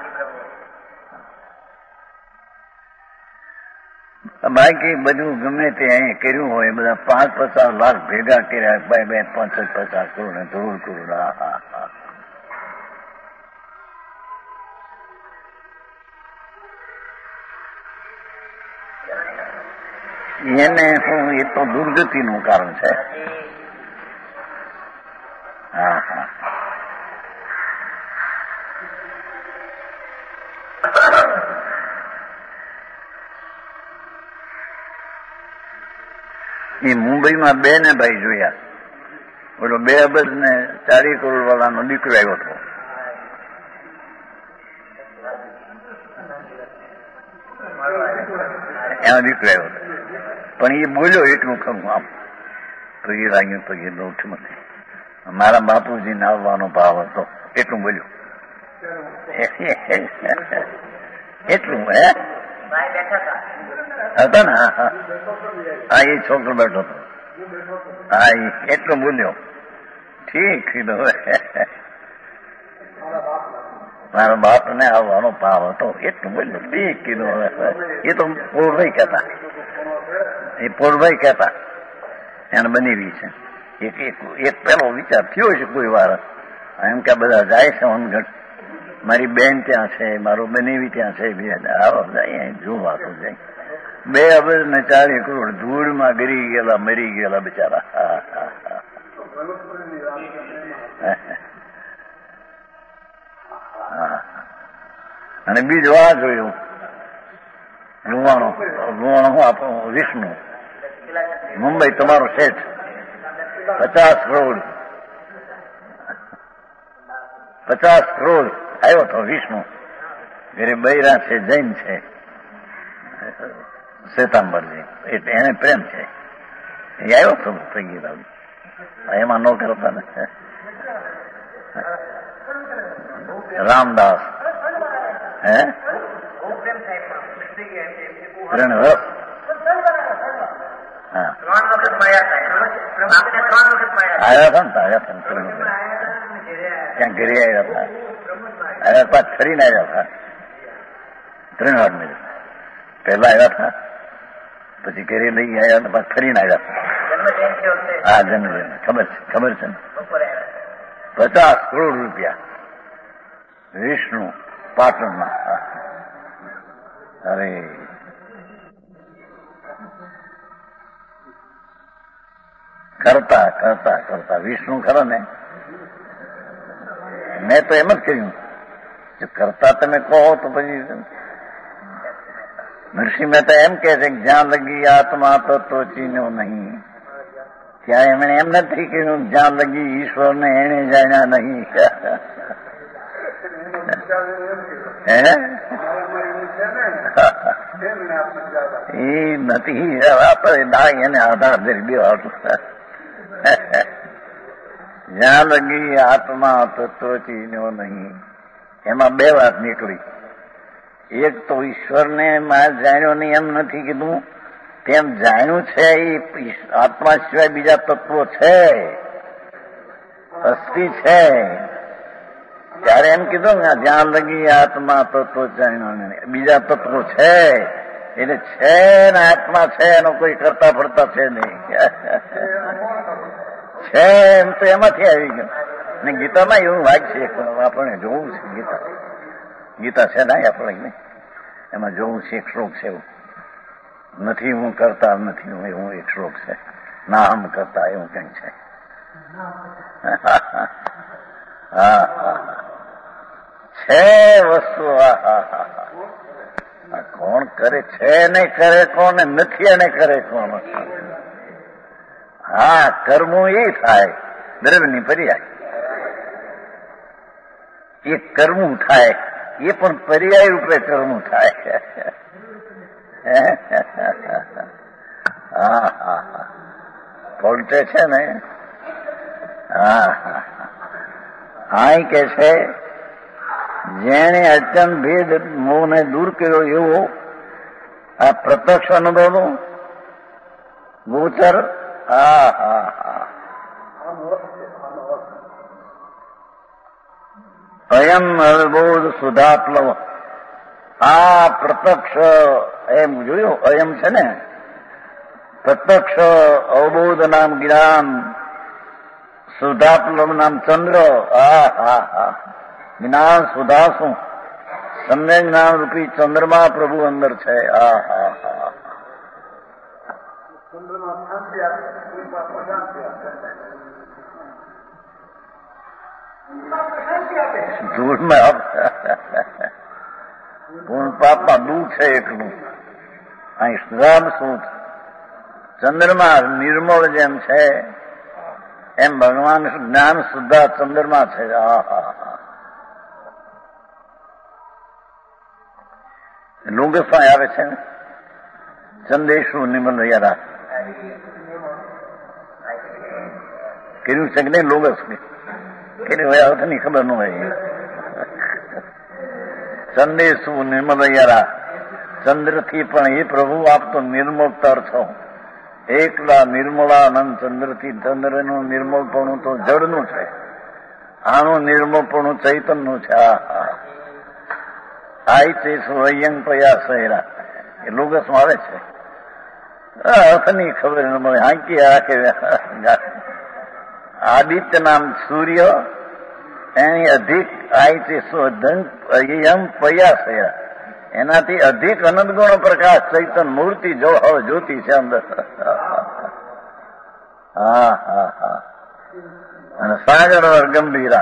બાકી બધું ગમે તે અહીં કર્યું હોય, બધા પાંચ પચાસ લાખ ભેગા કર્યા, બે બે પાંચ પચાસ કરોડ ને ધૂળ કરોડ. હા હા હા. એને શું, એ તો દુર્ગતિનું કારણ છે. હા હા. એ મુંબઈમાં બે ને ભાઈ જોયા. ઓલો બે અબજ ને ચારી કરોડ વાળાનો દીકરો આવ્યો હતો. એનો દીકરો આવ્યો હતો, પણ એ બોલ્યો એટલું ખરું, આમ પગે લાગ્યું, પગે ઉઠ્યું નથી. મારા બાપુજીને આવવાનો ભાવ હતો એટલું બોલ્યું. એટલું હે હતા ને? હા હા એ છોકરો બેઠો હતો. હા એ એટલું બોલ્યો. ઠીક કીધું. મારા બાપ ને આવવાનો ભાવ હતો એટલું બોલ્યું. ઠીક કીધું. એ તો પોળભાઈ કહેતા, એ પોળભાઈ કહેતા એને બનેવી છે. એક એક પેલો વિચાર થયો છે કોઈ વાર એમ કે બધા જાય છે ઓનગઢ, મારી બેન ત્યાં છે, મારું બનેવી ત્યાં છે, આવો જાય જોવા તો જાય. બે અબજ ને ચાલીસ કરોડ ધૂળમાં ગરી ગયેલા, મરી ગયેલા બિચારા. હા હા હા. અને બીજું આ જોયું લુવાણો, લુવાણો હું આપણું વિષ્ણુ મુંબઈ તમારો શેઠ, પચાસ કરોડ પચાસ કરોડ આવ્યો તો વિષ્ણુ. ઘરે બૈરા છે, જૈન છે, શ્વેતાંબરજી, એટલે એને પ્રેમ છે. એ આવ્યો તો થઈ એમાં નો કરતા ને. રામદાસ હે ત્રણ વર્ષ હા આવ્યા હતા ને આવ્યા હતા ત્યાં ઘરે આવ્યા હતા. આવ્યા પાછ ફરીને આવ્યા હતા ત્રણ વાર મેં પહેલા આવ્યા હતા, પછી ઘરે લઈ આવ્યા હતા, પાછ ફરીને આવ્યા હતા. હા જન્મ ખબર છે, ખબર છે ને. પચાસ કરોડ રૂપિયા વિષ્ણુ પાટણમાં. અરે કરતા કરતા કરતા વિષ્ણુ ખરો ને, મેં તો એમ જ કહ્યું જો કરતા તમે કહો તો પછી નરસિંહ મહેતા એમ કે છે કે જ્યાં લગી આત્મા તો ચીન્યો નહીં, ત્યાં એમણે એમ નથી કહ્યું જ્યાં લગી ઈશ્વરને એને જાણ્યા નહીં. એ નથી આપણે ડાય એને આધાર ધરી બે જ્યાં લગી આત્મા તત્વ ચીન્યો નહીં. એમાં બે વાત નીકળી. એક તો ઈશ્વરને માં જાણ્યો નહીં એમ નથી કીધું, તેમ જાણ્યું છે એ આત્મા સિવાય બીજા તત્વો છે, અસ્થિ છે. ત્યારે એમ કીધું ને જ્યાં લગી આત્મા તત્વો જાણ્યો નહીં, બીજા તત્વો છે એટલે છે ને આત્મા છે એનો કોઈ કરતા ફરતા છે નહીં. છે એમ તો એમાંથી આવી ગયું ને. ગીતામાં એવું વાગ છે, આપણે જોવું છે ગીતા, ગીતા છે ને આપણે એમાં જોવું છે. એક શ્લોક છે એવું, નથી હું કરતા નથી હું, એવું એક શ્લોક છે. ના હમ કરતા એવું કઈ છે. હા છે વસ્તુ. કોણ કરે છે ને કરે કોણ, નથી એને કરે કોણ. હા કર્મો એ થાય દ્રવ્યની પર્યાય, એ કર્મું થાય એ પણ પર્યાય રૂપે કર્મું થાય. હા હા હા પોલટે છે ને. હા હા હા કે છે જેણે અચન ભેદ મોહને દૂર કર્યો એવો આ પ્રત્યક્ષ અનુભવનો ગોચર. હા હા હા અયમ અવબોધ સુધાત્મવ. આ પ્રત્યક્ષ એમ જોયું, અયમ છે ને પ્રત્યક્ષ અવબોધ નામ જ્ઞાન, સુધાત્મવ નામ ચંદ્ર. હા હા હા જ્ઞાન સુધા શું, સમ્યક જ્ઞાન રૂપી ચંદ્રમાં પ્રભુ અંદર છે. હા હા હા ધૂળમાં પૂર્ણ પાપમાં દુઃખ છે એકલું. અહીં સુધામ શું, ચંદ્રમાં નિર્મળ જેમ છે એમ ભગવાન જ્ઞાન સુધા ચંદ્રમાં છે. હા હા હા લુંગસમાં આવે છે ને સંદેશો નિમલ યારા કર્યું છે કે નહીં? લોગસ કર્યું હોય આવતા ની ખબર ન હોય. ચંદેશુ નિર્મલયરા, ચંદ્રથી પણ એ પ્રભુ આપ તો નિર્મળતર છો. એકલા નિર્મળાનંદ ચંદ્રથી, ચંદ્રનું નિર્મળપણું તો જળનું છે, આનું નિર્મળપણું ચૈતનનું છે. આ આઈ તે સ્વયં પયા સહેરા એ લોગસમાં આવે છે. અર્થની ખબર ન મળે. હાંકી રાખે. આદિત્ય નામ સૂર્ય એની અધિક આઈ તે સ્વયં પયા સહેરા, એનાથી અધિક અનંત ગુણ પ્રકાશ ચૈતન મૂર્તિ જો હવે જ્યોતિ છે અંદર. હા હા હા. અને સાગર ગંભીરા,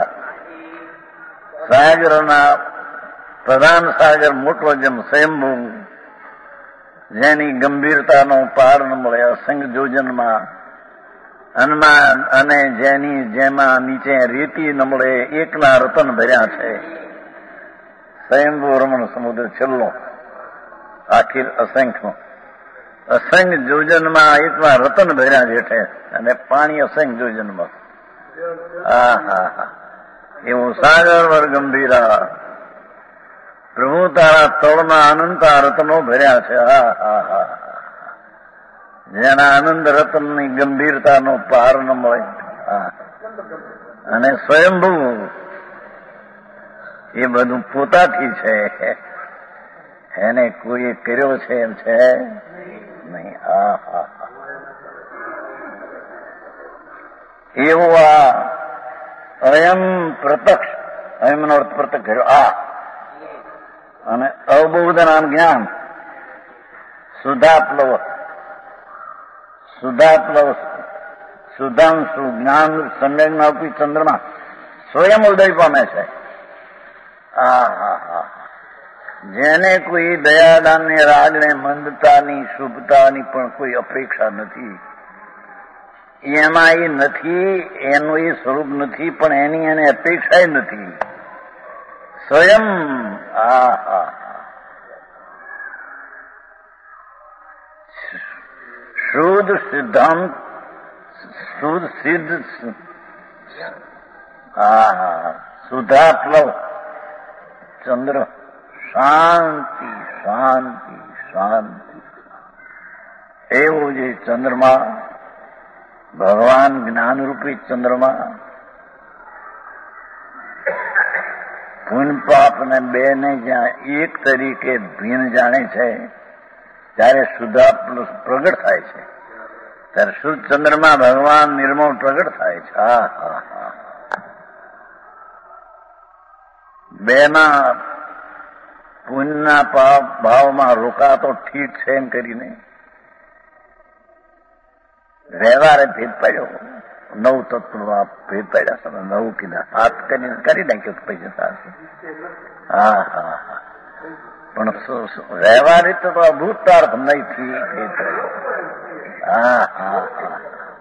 સાગરના પ્રધાન સાગર મોટો જેમ સ્વયંભૂ, જેની ગંભીરતાનો પાર ન મળે અસંખ્ય જોજનમાં, અનમાં અને જેની જેમાં નીચે રેતી ન મળે, એકના રતન ભર્યા છે. સ્વયંભૂ રમણ સમુદ્ર છેલ્લો, આખીર અસંખ્ય અસંખ્ય જોજનમાં એકના રતન ભર્યા જેઠે, અને પાણી અસંખ્ય જોજનમાં. હા હા હા. એવું સાગર વર ગંભીરા, પ્રભુ તારા તળમાં અનંતા રત્નો ભર્યા છે. હા હા હા. જેના આનંદ રત્નની ગંભીરતાનો પાર ન મળે. હા. અને સ્વયંભૂ એ બધું પોતાથી છે, એને કોઈ કર્યો છે એમ છે નહીં. હા હા હા. એવું આ અયમ પ્રત્યક્ષ, અયમનો અર્થ પ્રત્યક્ષ કર્યો. આ અને અવબોધ નામ જ્ઞાન, સુધાપ્લવ, સુધાપ્લવ સુધાંશુ જ્ઞાન સમ્યકમાં ઉપી ચંદ્રમાં સ્વયં ઉદય પામે છે. હા હા હા. જેને કોઈ દયાદાનની, રાગને, મંદતાની, શુભતાની પણ કોઈ અપેક્ષા નથી, એમાં એ નથી, એનું એ સ્વરૂપ નથી, પણ એની એને અપેક્ષા નથી. સ્વયં આ હા શુદ્ધ સિદ્ધાંત, શુદ્ધ સિદ્ધ, હા હા સુધાપ્લવ ચંદ્ર, શાંતિ શાંતિ શાંતિ. એવું જે ચંદ્રમાં, ભગવાન જ્ઞાનરૂપી ચંદ્રમાં પુન પાપ ને બે ને જ્યાં એક તરીકે ભીન જાણે છે, ત્યારે શુદ્ધા પ્રગટ થાય છે. ત્યારે શુદ્ધ ચંદ્રમાં ભગવાન નિર્મળ પ્રગટ થાય છે. હા હા હા. બેમાં પુણ્યના પાપ ભાવમાં રોકાતો ઠીક છે એમ કરીને વ્યવહારે ભેદ પડ્યો. નવ તત્વમાં ભેદ પડ્યા. તમે નવ કીધા, હાથ કરીને કરી નાખ્યો પૈસા સાથે. હા હા હા. પણ વ્યવહારિક તો અભૂતાર્થ નહીંથી ભેદ પડ્યો. હા હા હા.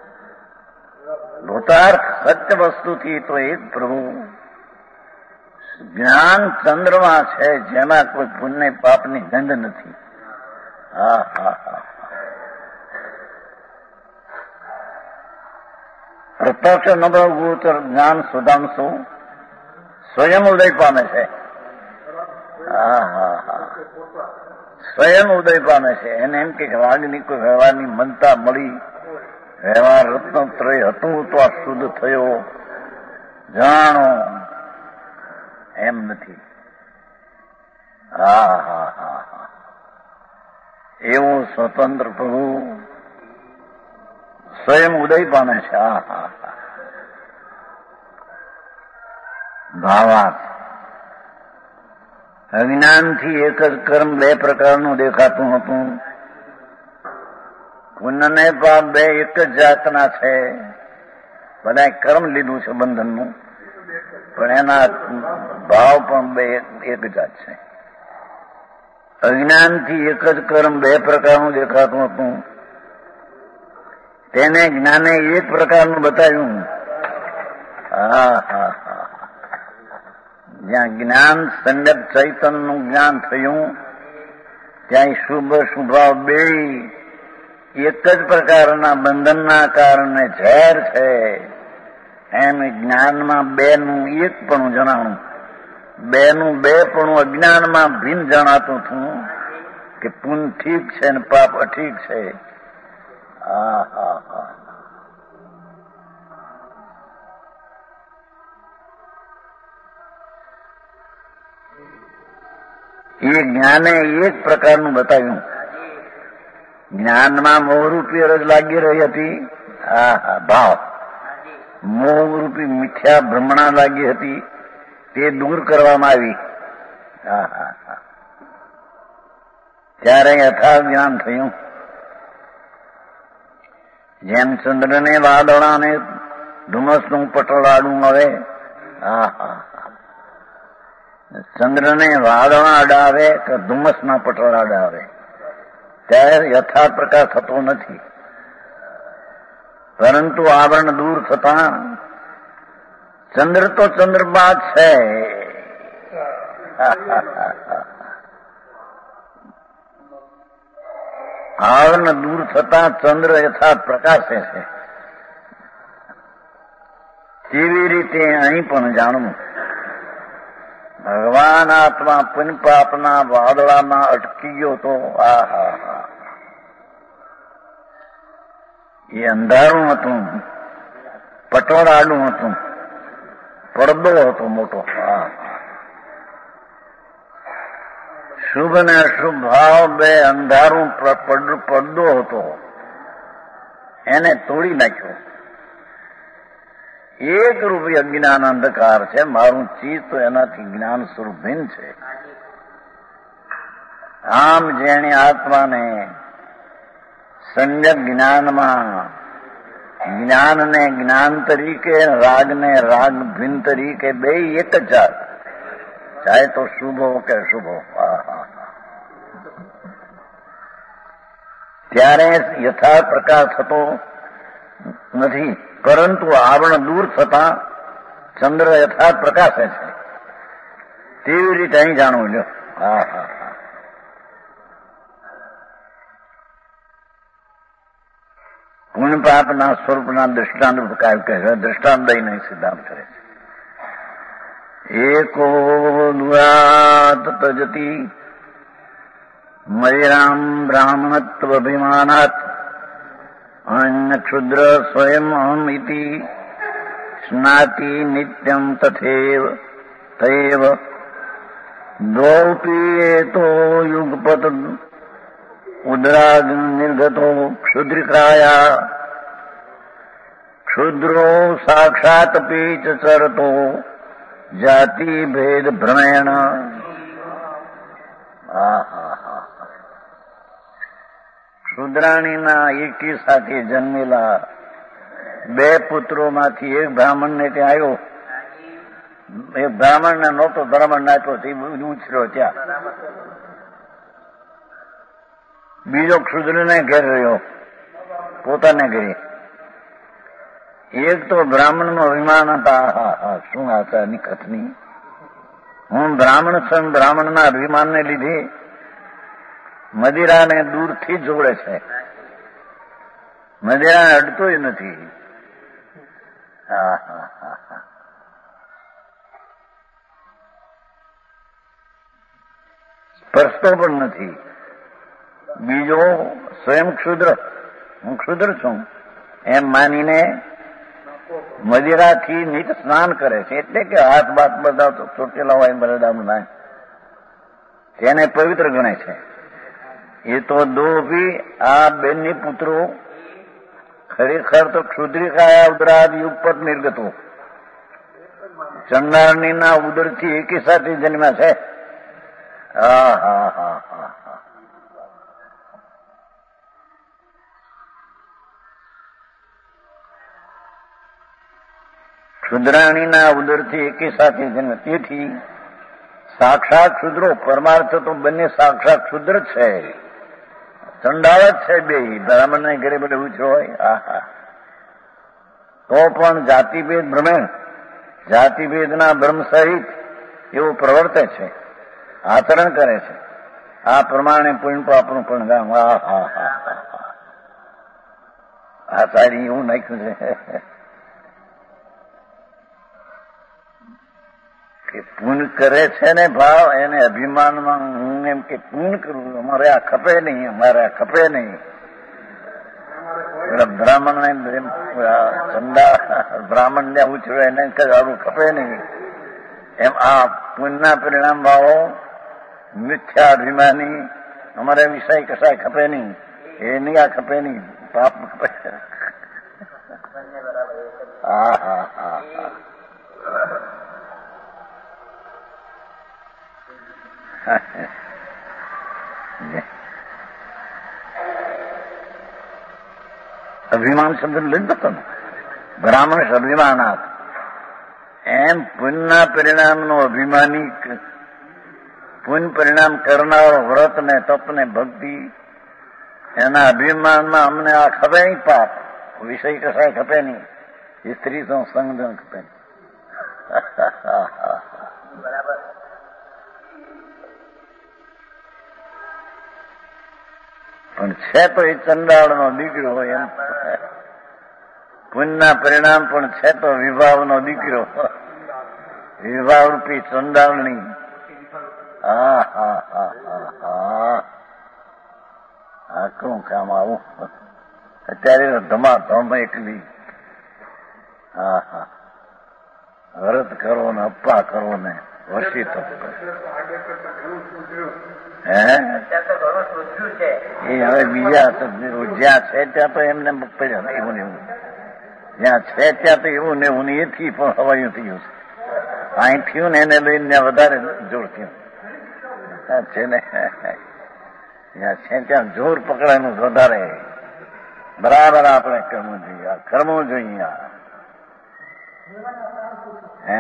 ભૂતાર્થ સત્ય વસ્તુથી તો એક પ્રભુ જ્ઞાન ચંદ્રમાં છે, જેમાં કોઈ પુણ્ય પાપની ગંધ નથી. હા હા હા. પ્રત્યક્ષ નભભૂત જ્ઞાન સુધાંશુ સ્વયં ઉદય પામે છે. હા હા હા. સ્વયં ઉદય પામે છે. એને એમ કે રાગની કોઈ વ્યવહારની મનતા મળી, વ્યવહાર રત્નત્રય હતું તો આ શુદ્ધ થયો, જાણો એમ નથી. હા હા હા હા. એવું સ્વતંત્ર પ્રભુ સ્વયં ઉદય પામે છે. હા હા હા. ભાવાર્થ, અજ્ઞાનથી એક જ કર્મ બે પ્રકારનું દેખાતું હતું. પુણ્ય ને પાપ બે એક જ જાતના છે. બધા કર્મ લીધું છે બંધનનું, પણ એના ભાવ પણ બે એક જાત છે. અજ્ઞાનથી એક જ કર્મ બે પ્રકારનું દેખાતું હતું, તેને જ્ઞાને એક પ્રકારનું બતાવ્યું. હા હા હા. જ્યાં જ્ઞાન સમ્યક ચૈતનનું જ્ઞાન થયું, ત્યાં શુભ શુભાવ બે એક જ પ્રકારના બંધનના કારણે ઝેર છે, એમ જ્ઞાનમાં બે નું એક પણ જણાણું. બેનું બે પણ અજ્ઞાનમાં ભિન્ન જણાતું હતું કે પુન ઠીક છે ને પાપ અઠીક છે. હા હા હા એ જ્ઞાને એક પ્રકારનું બતાવ્યું. જ્ઞાનમાં મોહરૂપી રજ લાગી રહી હતી. હા હા ભાવ મોહરૂપી મિથ્યા ભ્રમણા લાગી હતી, તે દૂર કરવામાં આવી. હા હા હા ત્યારે યથાર્થ જ્ઞાન થયું. જેમ ચંદ્રને વાદળાને ધુમ્મસનું પટલાડું આવે. હા હા ચંદ્રને વાદળા અડાવે કે ધુમ્મસના પટોળા અડાવે, ત્યારે યથાર્થ પ્રકાશ થતો નથી. પરંતુ આવરણ દૂર થતા ચંદ્ર તો ચંદ્રમા છે. આવરણ દૂર થતા ચંદ્ર યથાર્થ પ્રકાશે છે. તેવી રીતે અહીં પણ જાણવું. ભગવાન આત્મા પુન પાપના વાદળામાં અટકી ગયો તો આ હા હા એ અંધારું હતું, પટોળાડું હતું, પડદો હતો મોટો. હા શુભ ને અશુભ ભાવ બે અંધારું પડદો હતો, એને તોડી નાખ્યો. એક રૂપી અજ્ઞાન અંધકાર છે. મારું ચિત્ત એનાથી જ્ઞાન સ્વરૂપ ભિન્ન છે. આમ જેણે આત્માને સંજ્ઞક જ્ઞાનમાં જ્ઞાનને જ્ઞાન તરીકે, રાગને રાગ ભિન્ન તરીકે બે એક જ જાત, ચાહે તો શુભ હો કે અશુભ હો. ત્યારે યથાર્થ પ્રકાશ થતો નથી, પરંતુ આવરણ દૂર થતા ચંદ્ર યથાર્થ પ્રકાશે છે. તેવી રીતે અહીં જાણવું લો. હા હા હા પુણ્ય પાપના સ્વરૂપના દ્રષ્ટાંત કહે છે. દ્રષ્ટાંત દઈને સિદ્ધાંત કરે છે. એકો દુરાત તજતી મયરામ બ્રાહ્મણત્વ અભિમાનાત અન્ય ક્ષુદ્ર સ્વયં અહમ ઇતિ સ્નાતિ નિત્યમ તથેવ તૈવ દ્વૌપી એતો યુગપત ઉદરાગ નિર્ગતો ક્ષુદ્રિકાયા ક્ષુદ્રો સાક્ષાતપી ચ ચરતો જાતિ ભેદ ભ્રમેણ. ક્ષુદ્રાણીના એકી સાથે જન્મેલા બે પુત્રોમાંથી એક બ્રાહ્મણને ત્યાં આવ્યો. એક બ્રાહ્મણને નહોતો બ્રાહ્મણ નાખ્યો, તે ઉછર્યો ત્યાં. બીજો ક્ષુદ્રને ઘેર રહ્યો, પોતાને ઘરે. એક તો બ્રાહ્મણનો અભિમાન હતા. હા હા શું આચારની કથની, હું બ્રાહ્મણ છું. બ્રાહ્મણના અભિમાનને લીધે મદિરાને દૂરથી જોડે છે, મદિરાને અડતોય નથી. હા હા હા હા સ્પર્શતો પણ નથી. બીજો સ્વયં ક્ષુદ્ર, હું ક્ષુદ્ર છું એમ માનીને મદિરાથી નિત સ્નાન કરે છે. એટલે કે હાથ બાથ બધા ચોટેલા હોય બરડાનું નાય, તેને પવિત્ર ગણે છે. એ તો દો ભી આ બેનની પુત્રો ખરેખર તો ક્ષુદ્રિકાયા ઉદરાદ યુગપત નિર્ગતો, ચંડાળનીના ઉદરથી એકી સાથે જન્મ્યા છે. હા હા હા હા હા ક્ષુદ્રાણીના ઉદરથી એકી સાથે જન્મ. તેથી સાક્ષાત ક્ષુદ્રો, પરમાર્થ તો બંને સાક્ષાત ક્ષુદ્ર છે, ચંડાળ જ છે બે. બ્રાહ્મણને ઘરે બધે ઉછરો હોય. આહા તો પણ જાતિભેદ ભ્રમે, જાતિભેદના ભ્રમ સહિત એવું પ્રવર્તે છે, આચરણ કરે છે. આ પ્રમાણે પુણ્ય પાપનું પણ ગામ. હા હા હા હા આ સારી એવું નાખ્યું છે કે પૂન કરે છે ને ભાવ એને અભિમાનમાં હું એમ કે પૂન કરું, અમારે આ ખપે નહીં, અમારે આ ખપે નહીં. બ્રાહ્મણ ને ચંદા બ્રાહ્મણ ને ઉછળે એને સારું ખપે નહીં. એમ આ પુણ્યના પરિણામ ભાવો મિથ્યા અભિમાની અમારે વિષય કશાય ખપે નહીં, એ નહીં આ ખપે નહીં, પાપ ખપે. હા હા હા હા અભિમાન શબ્દ લીધો હતો ને, બ્રાહ્મણ અભિમાનાત. એમ પુણ્યના પરિણામનો અભિમાની, પુણ્ય પરિણામ કરનારો વ્રત ને તપ ને ભક્તિ એના અભિમાનમાં અમને આ ખપે નહીં, પાપ વિષય કસાય ખપે નહીં, સ્ત્રી તો સંગધન ખપે નહીં. બરાબર. પણ છે તો એ ચંડાળનો દીકરો હોય એમ. પુણ્યના પરિણામ પણ છે તો વિભાવનો દીકરો, વિભાવ રૂપી ચંડાળની. હા હા હા હા હા આકરું કામ આવું અત્યારે ધમાધમ એકલી. હા હા વ્રત કરો ને અપ્પા કરો ને વસી તો હે એ હવે બીજા જ્યાં છે ત્યાં તો એમને પડ્યા એવું ને એવું, જ્યાં છે ત્યાં તો એવું ને એવું ને એથી પણ હવાયું થયું છે. અહીં થયું ને એને લઈને વધારે જોર થયું છે ને, જ્યાં છે ત્યાં જોર પકડાયનું વધારે. બરાબર આપણે કરવું જોઈએ, આ કરવું જોઈએ. હે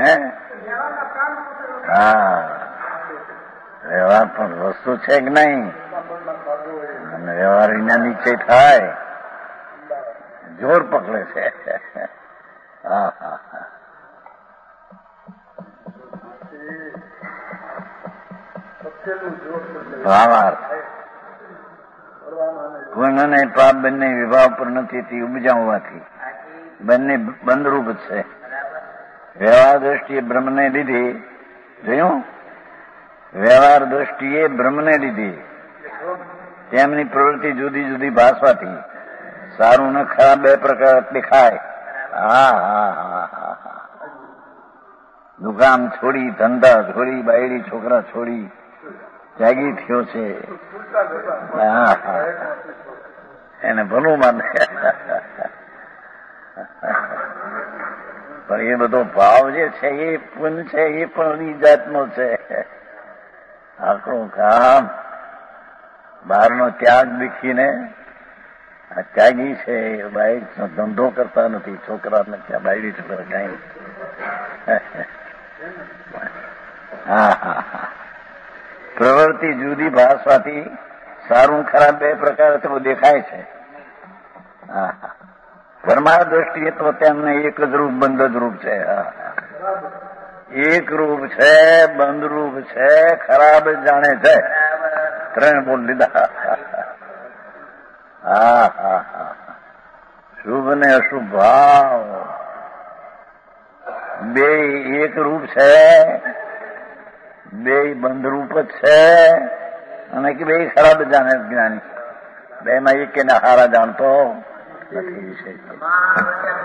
હા વ્યવહાર પણ વસ્તુ છે કે નહીં, અને વ્યવહાર વિના નીચે થાય, જોર પકડે છે. હા હા હા ભાવાર્થ પુણ્ય અને પાપ બંને વિભાવ પર નથી ઉપજાવવાથી બંને બંધરૂપ છે. વ્યવહાર દ્રષ્ટિએ બ્રહ્મને લીધી, જોયું, વ્યવહાર દ્રષ્ટિએ બ્રહ્મને લીધી તેમની પ્રવૃત્તિ જુદી જુદી ભાસવાથી સારું ને ખરાબ બે પ્રકાર દેખાય. હા હા હા હા હા દુકાન છોડી, ધંધા છોડી, બાયડી છોકરા છોડી ત્યાગી થયો છે. હા હા એને ભલું માને. પણ એ બધો ભાવ જે છે એ પુણ્ય છે, એ પણ એ જાતનો છે. આખું કામ બહારનો ત્યાગ દીખીને આ ત્યાગી છે, બાઈક ધંધો કરતા નથી, છોકરાને ત્યાં બાયડી છોકરા કઈ. હા હા હા પ્રવૃત્તિ જુદી ભાષવાથી સારું ખરાબ બે પ્રકાર તો દેખાય છે. હા હા પરમાર્થ દ્રષ્ટિએ તો તેમને એક જ રૂપ બંધ જ રૂપ છે. એક રૂપ છે, બંધ રૂપ છે, ખરાબ જાણે છે. ત્રણ બોલ લીધા. હા હા હા શુભ ને અશુભ ભાવ બે એક રૂપ છે, બે બંધ રૂપ જ છે, અને કે બે ખરાબ જાણે જ્ઞાની. બે માં એક એને હારા જાણતો નથી વિષય.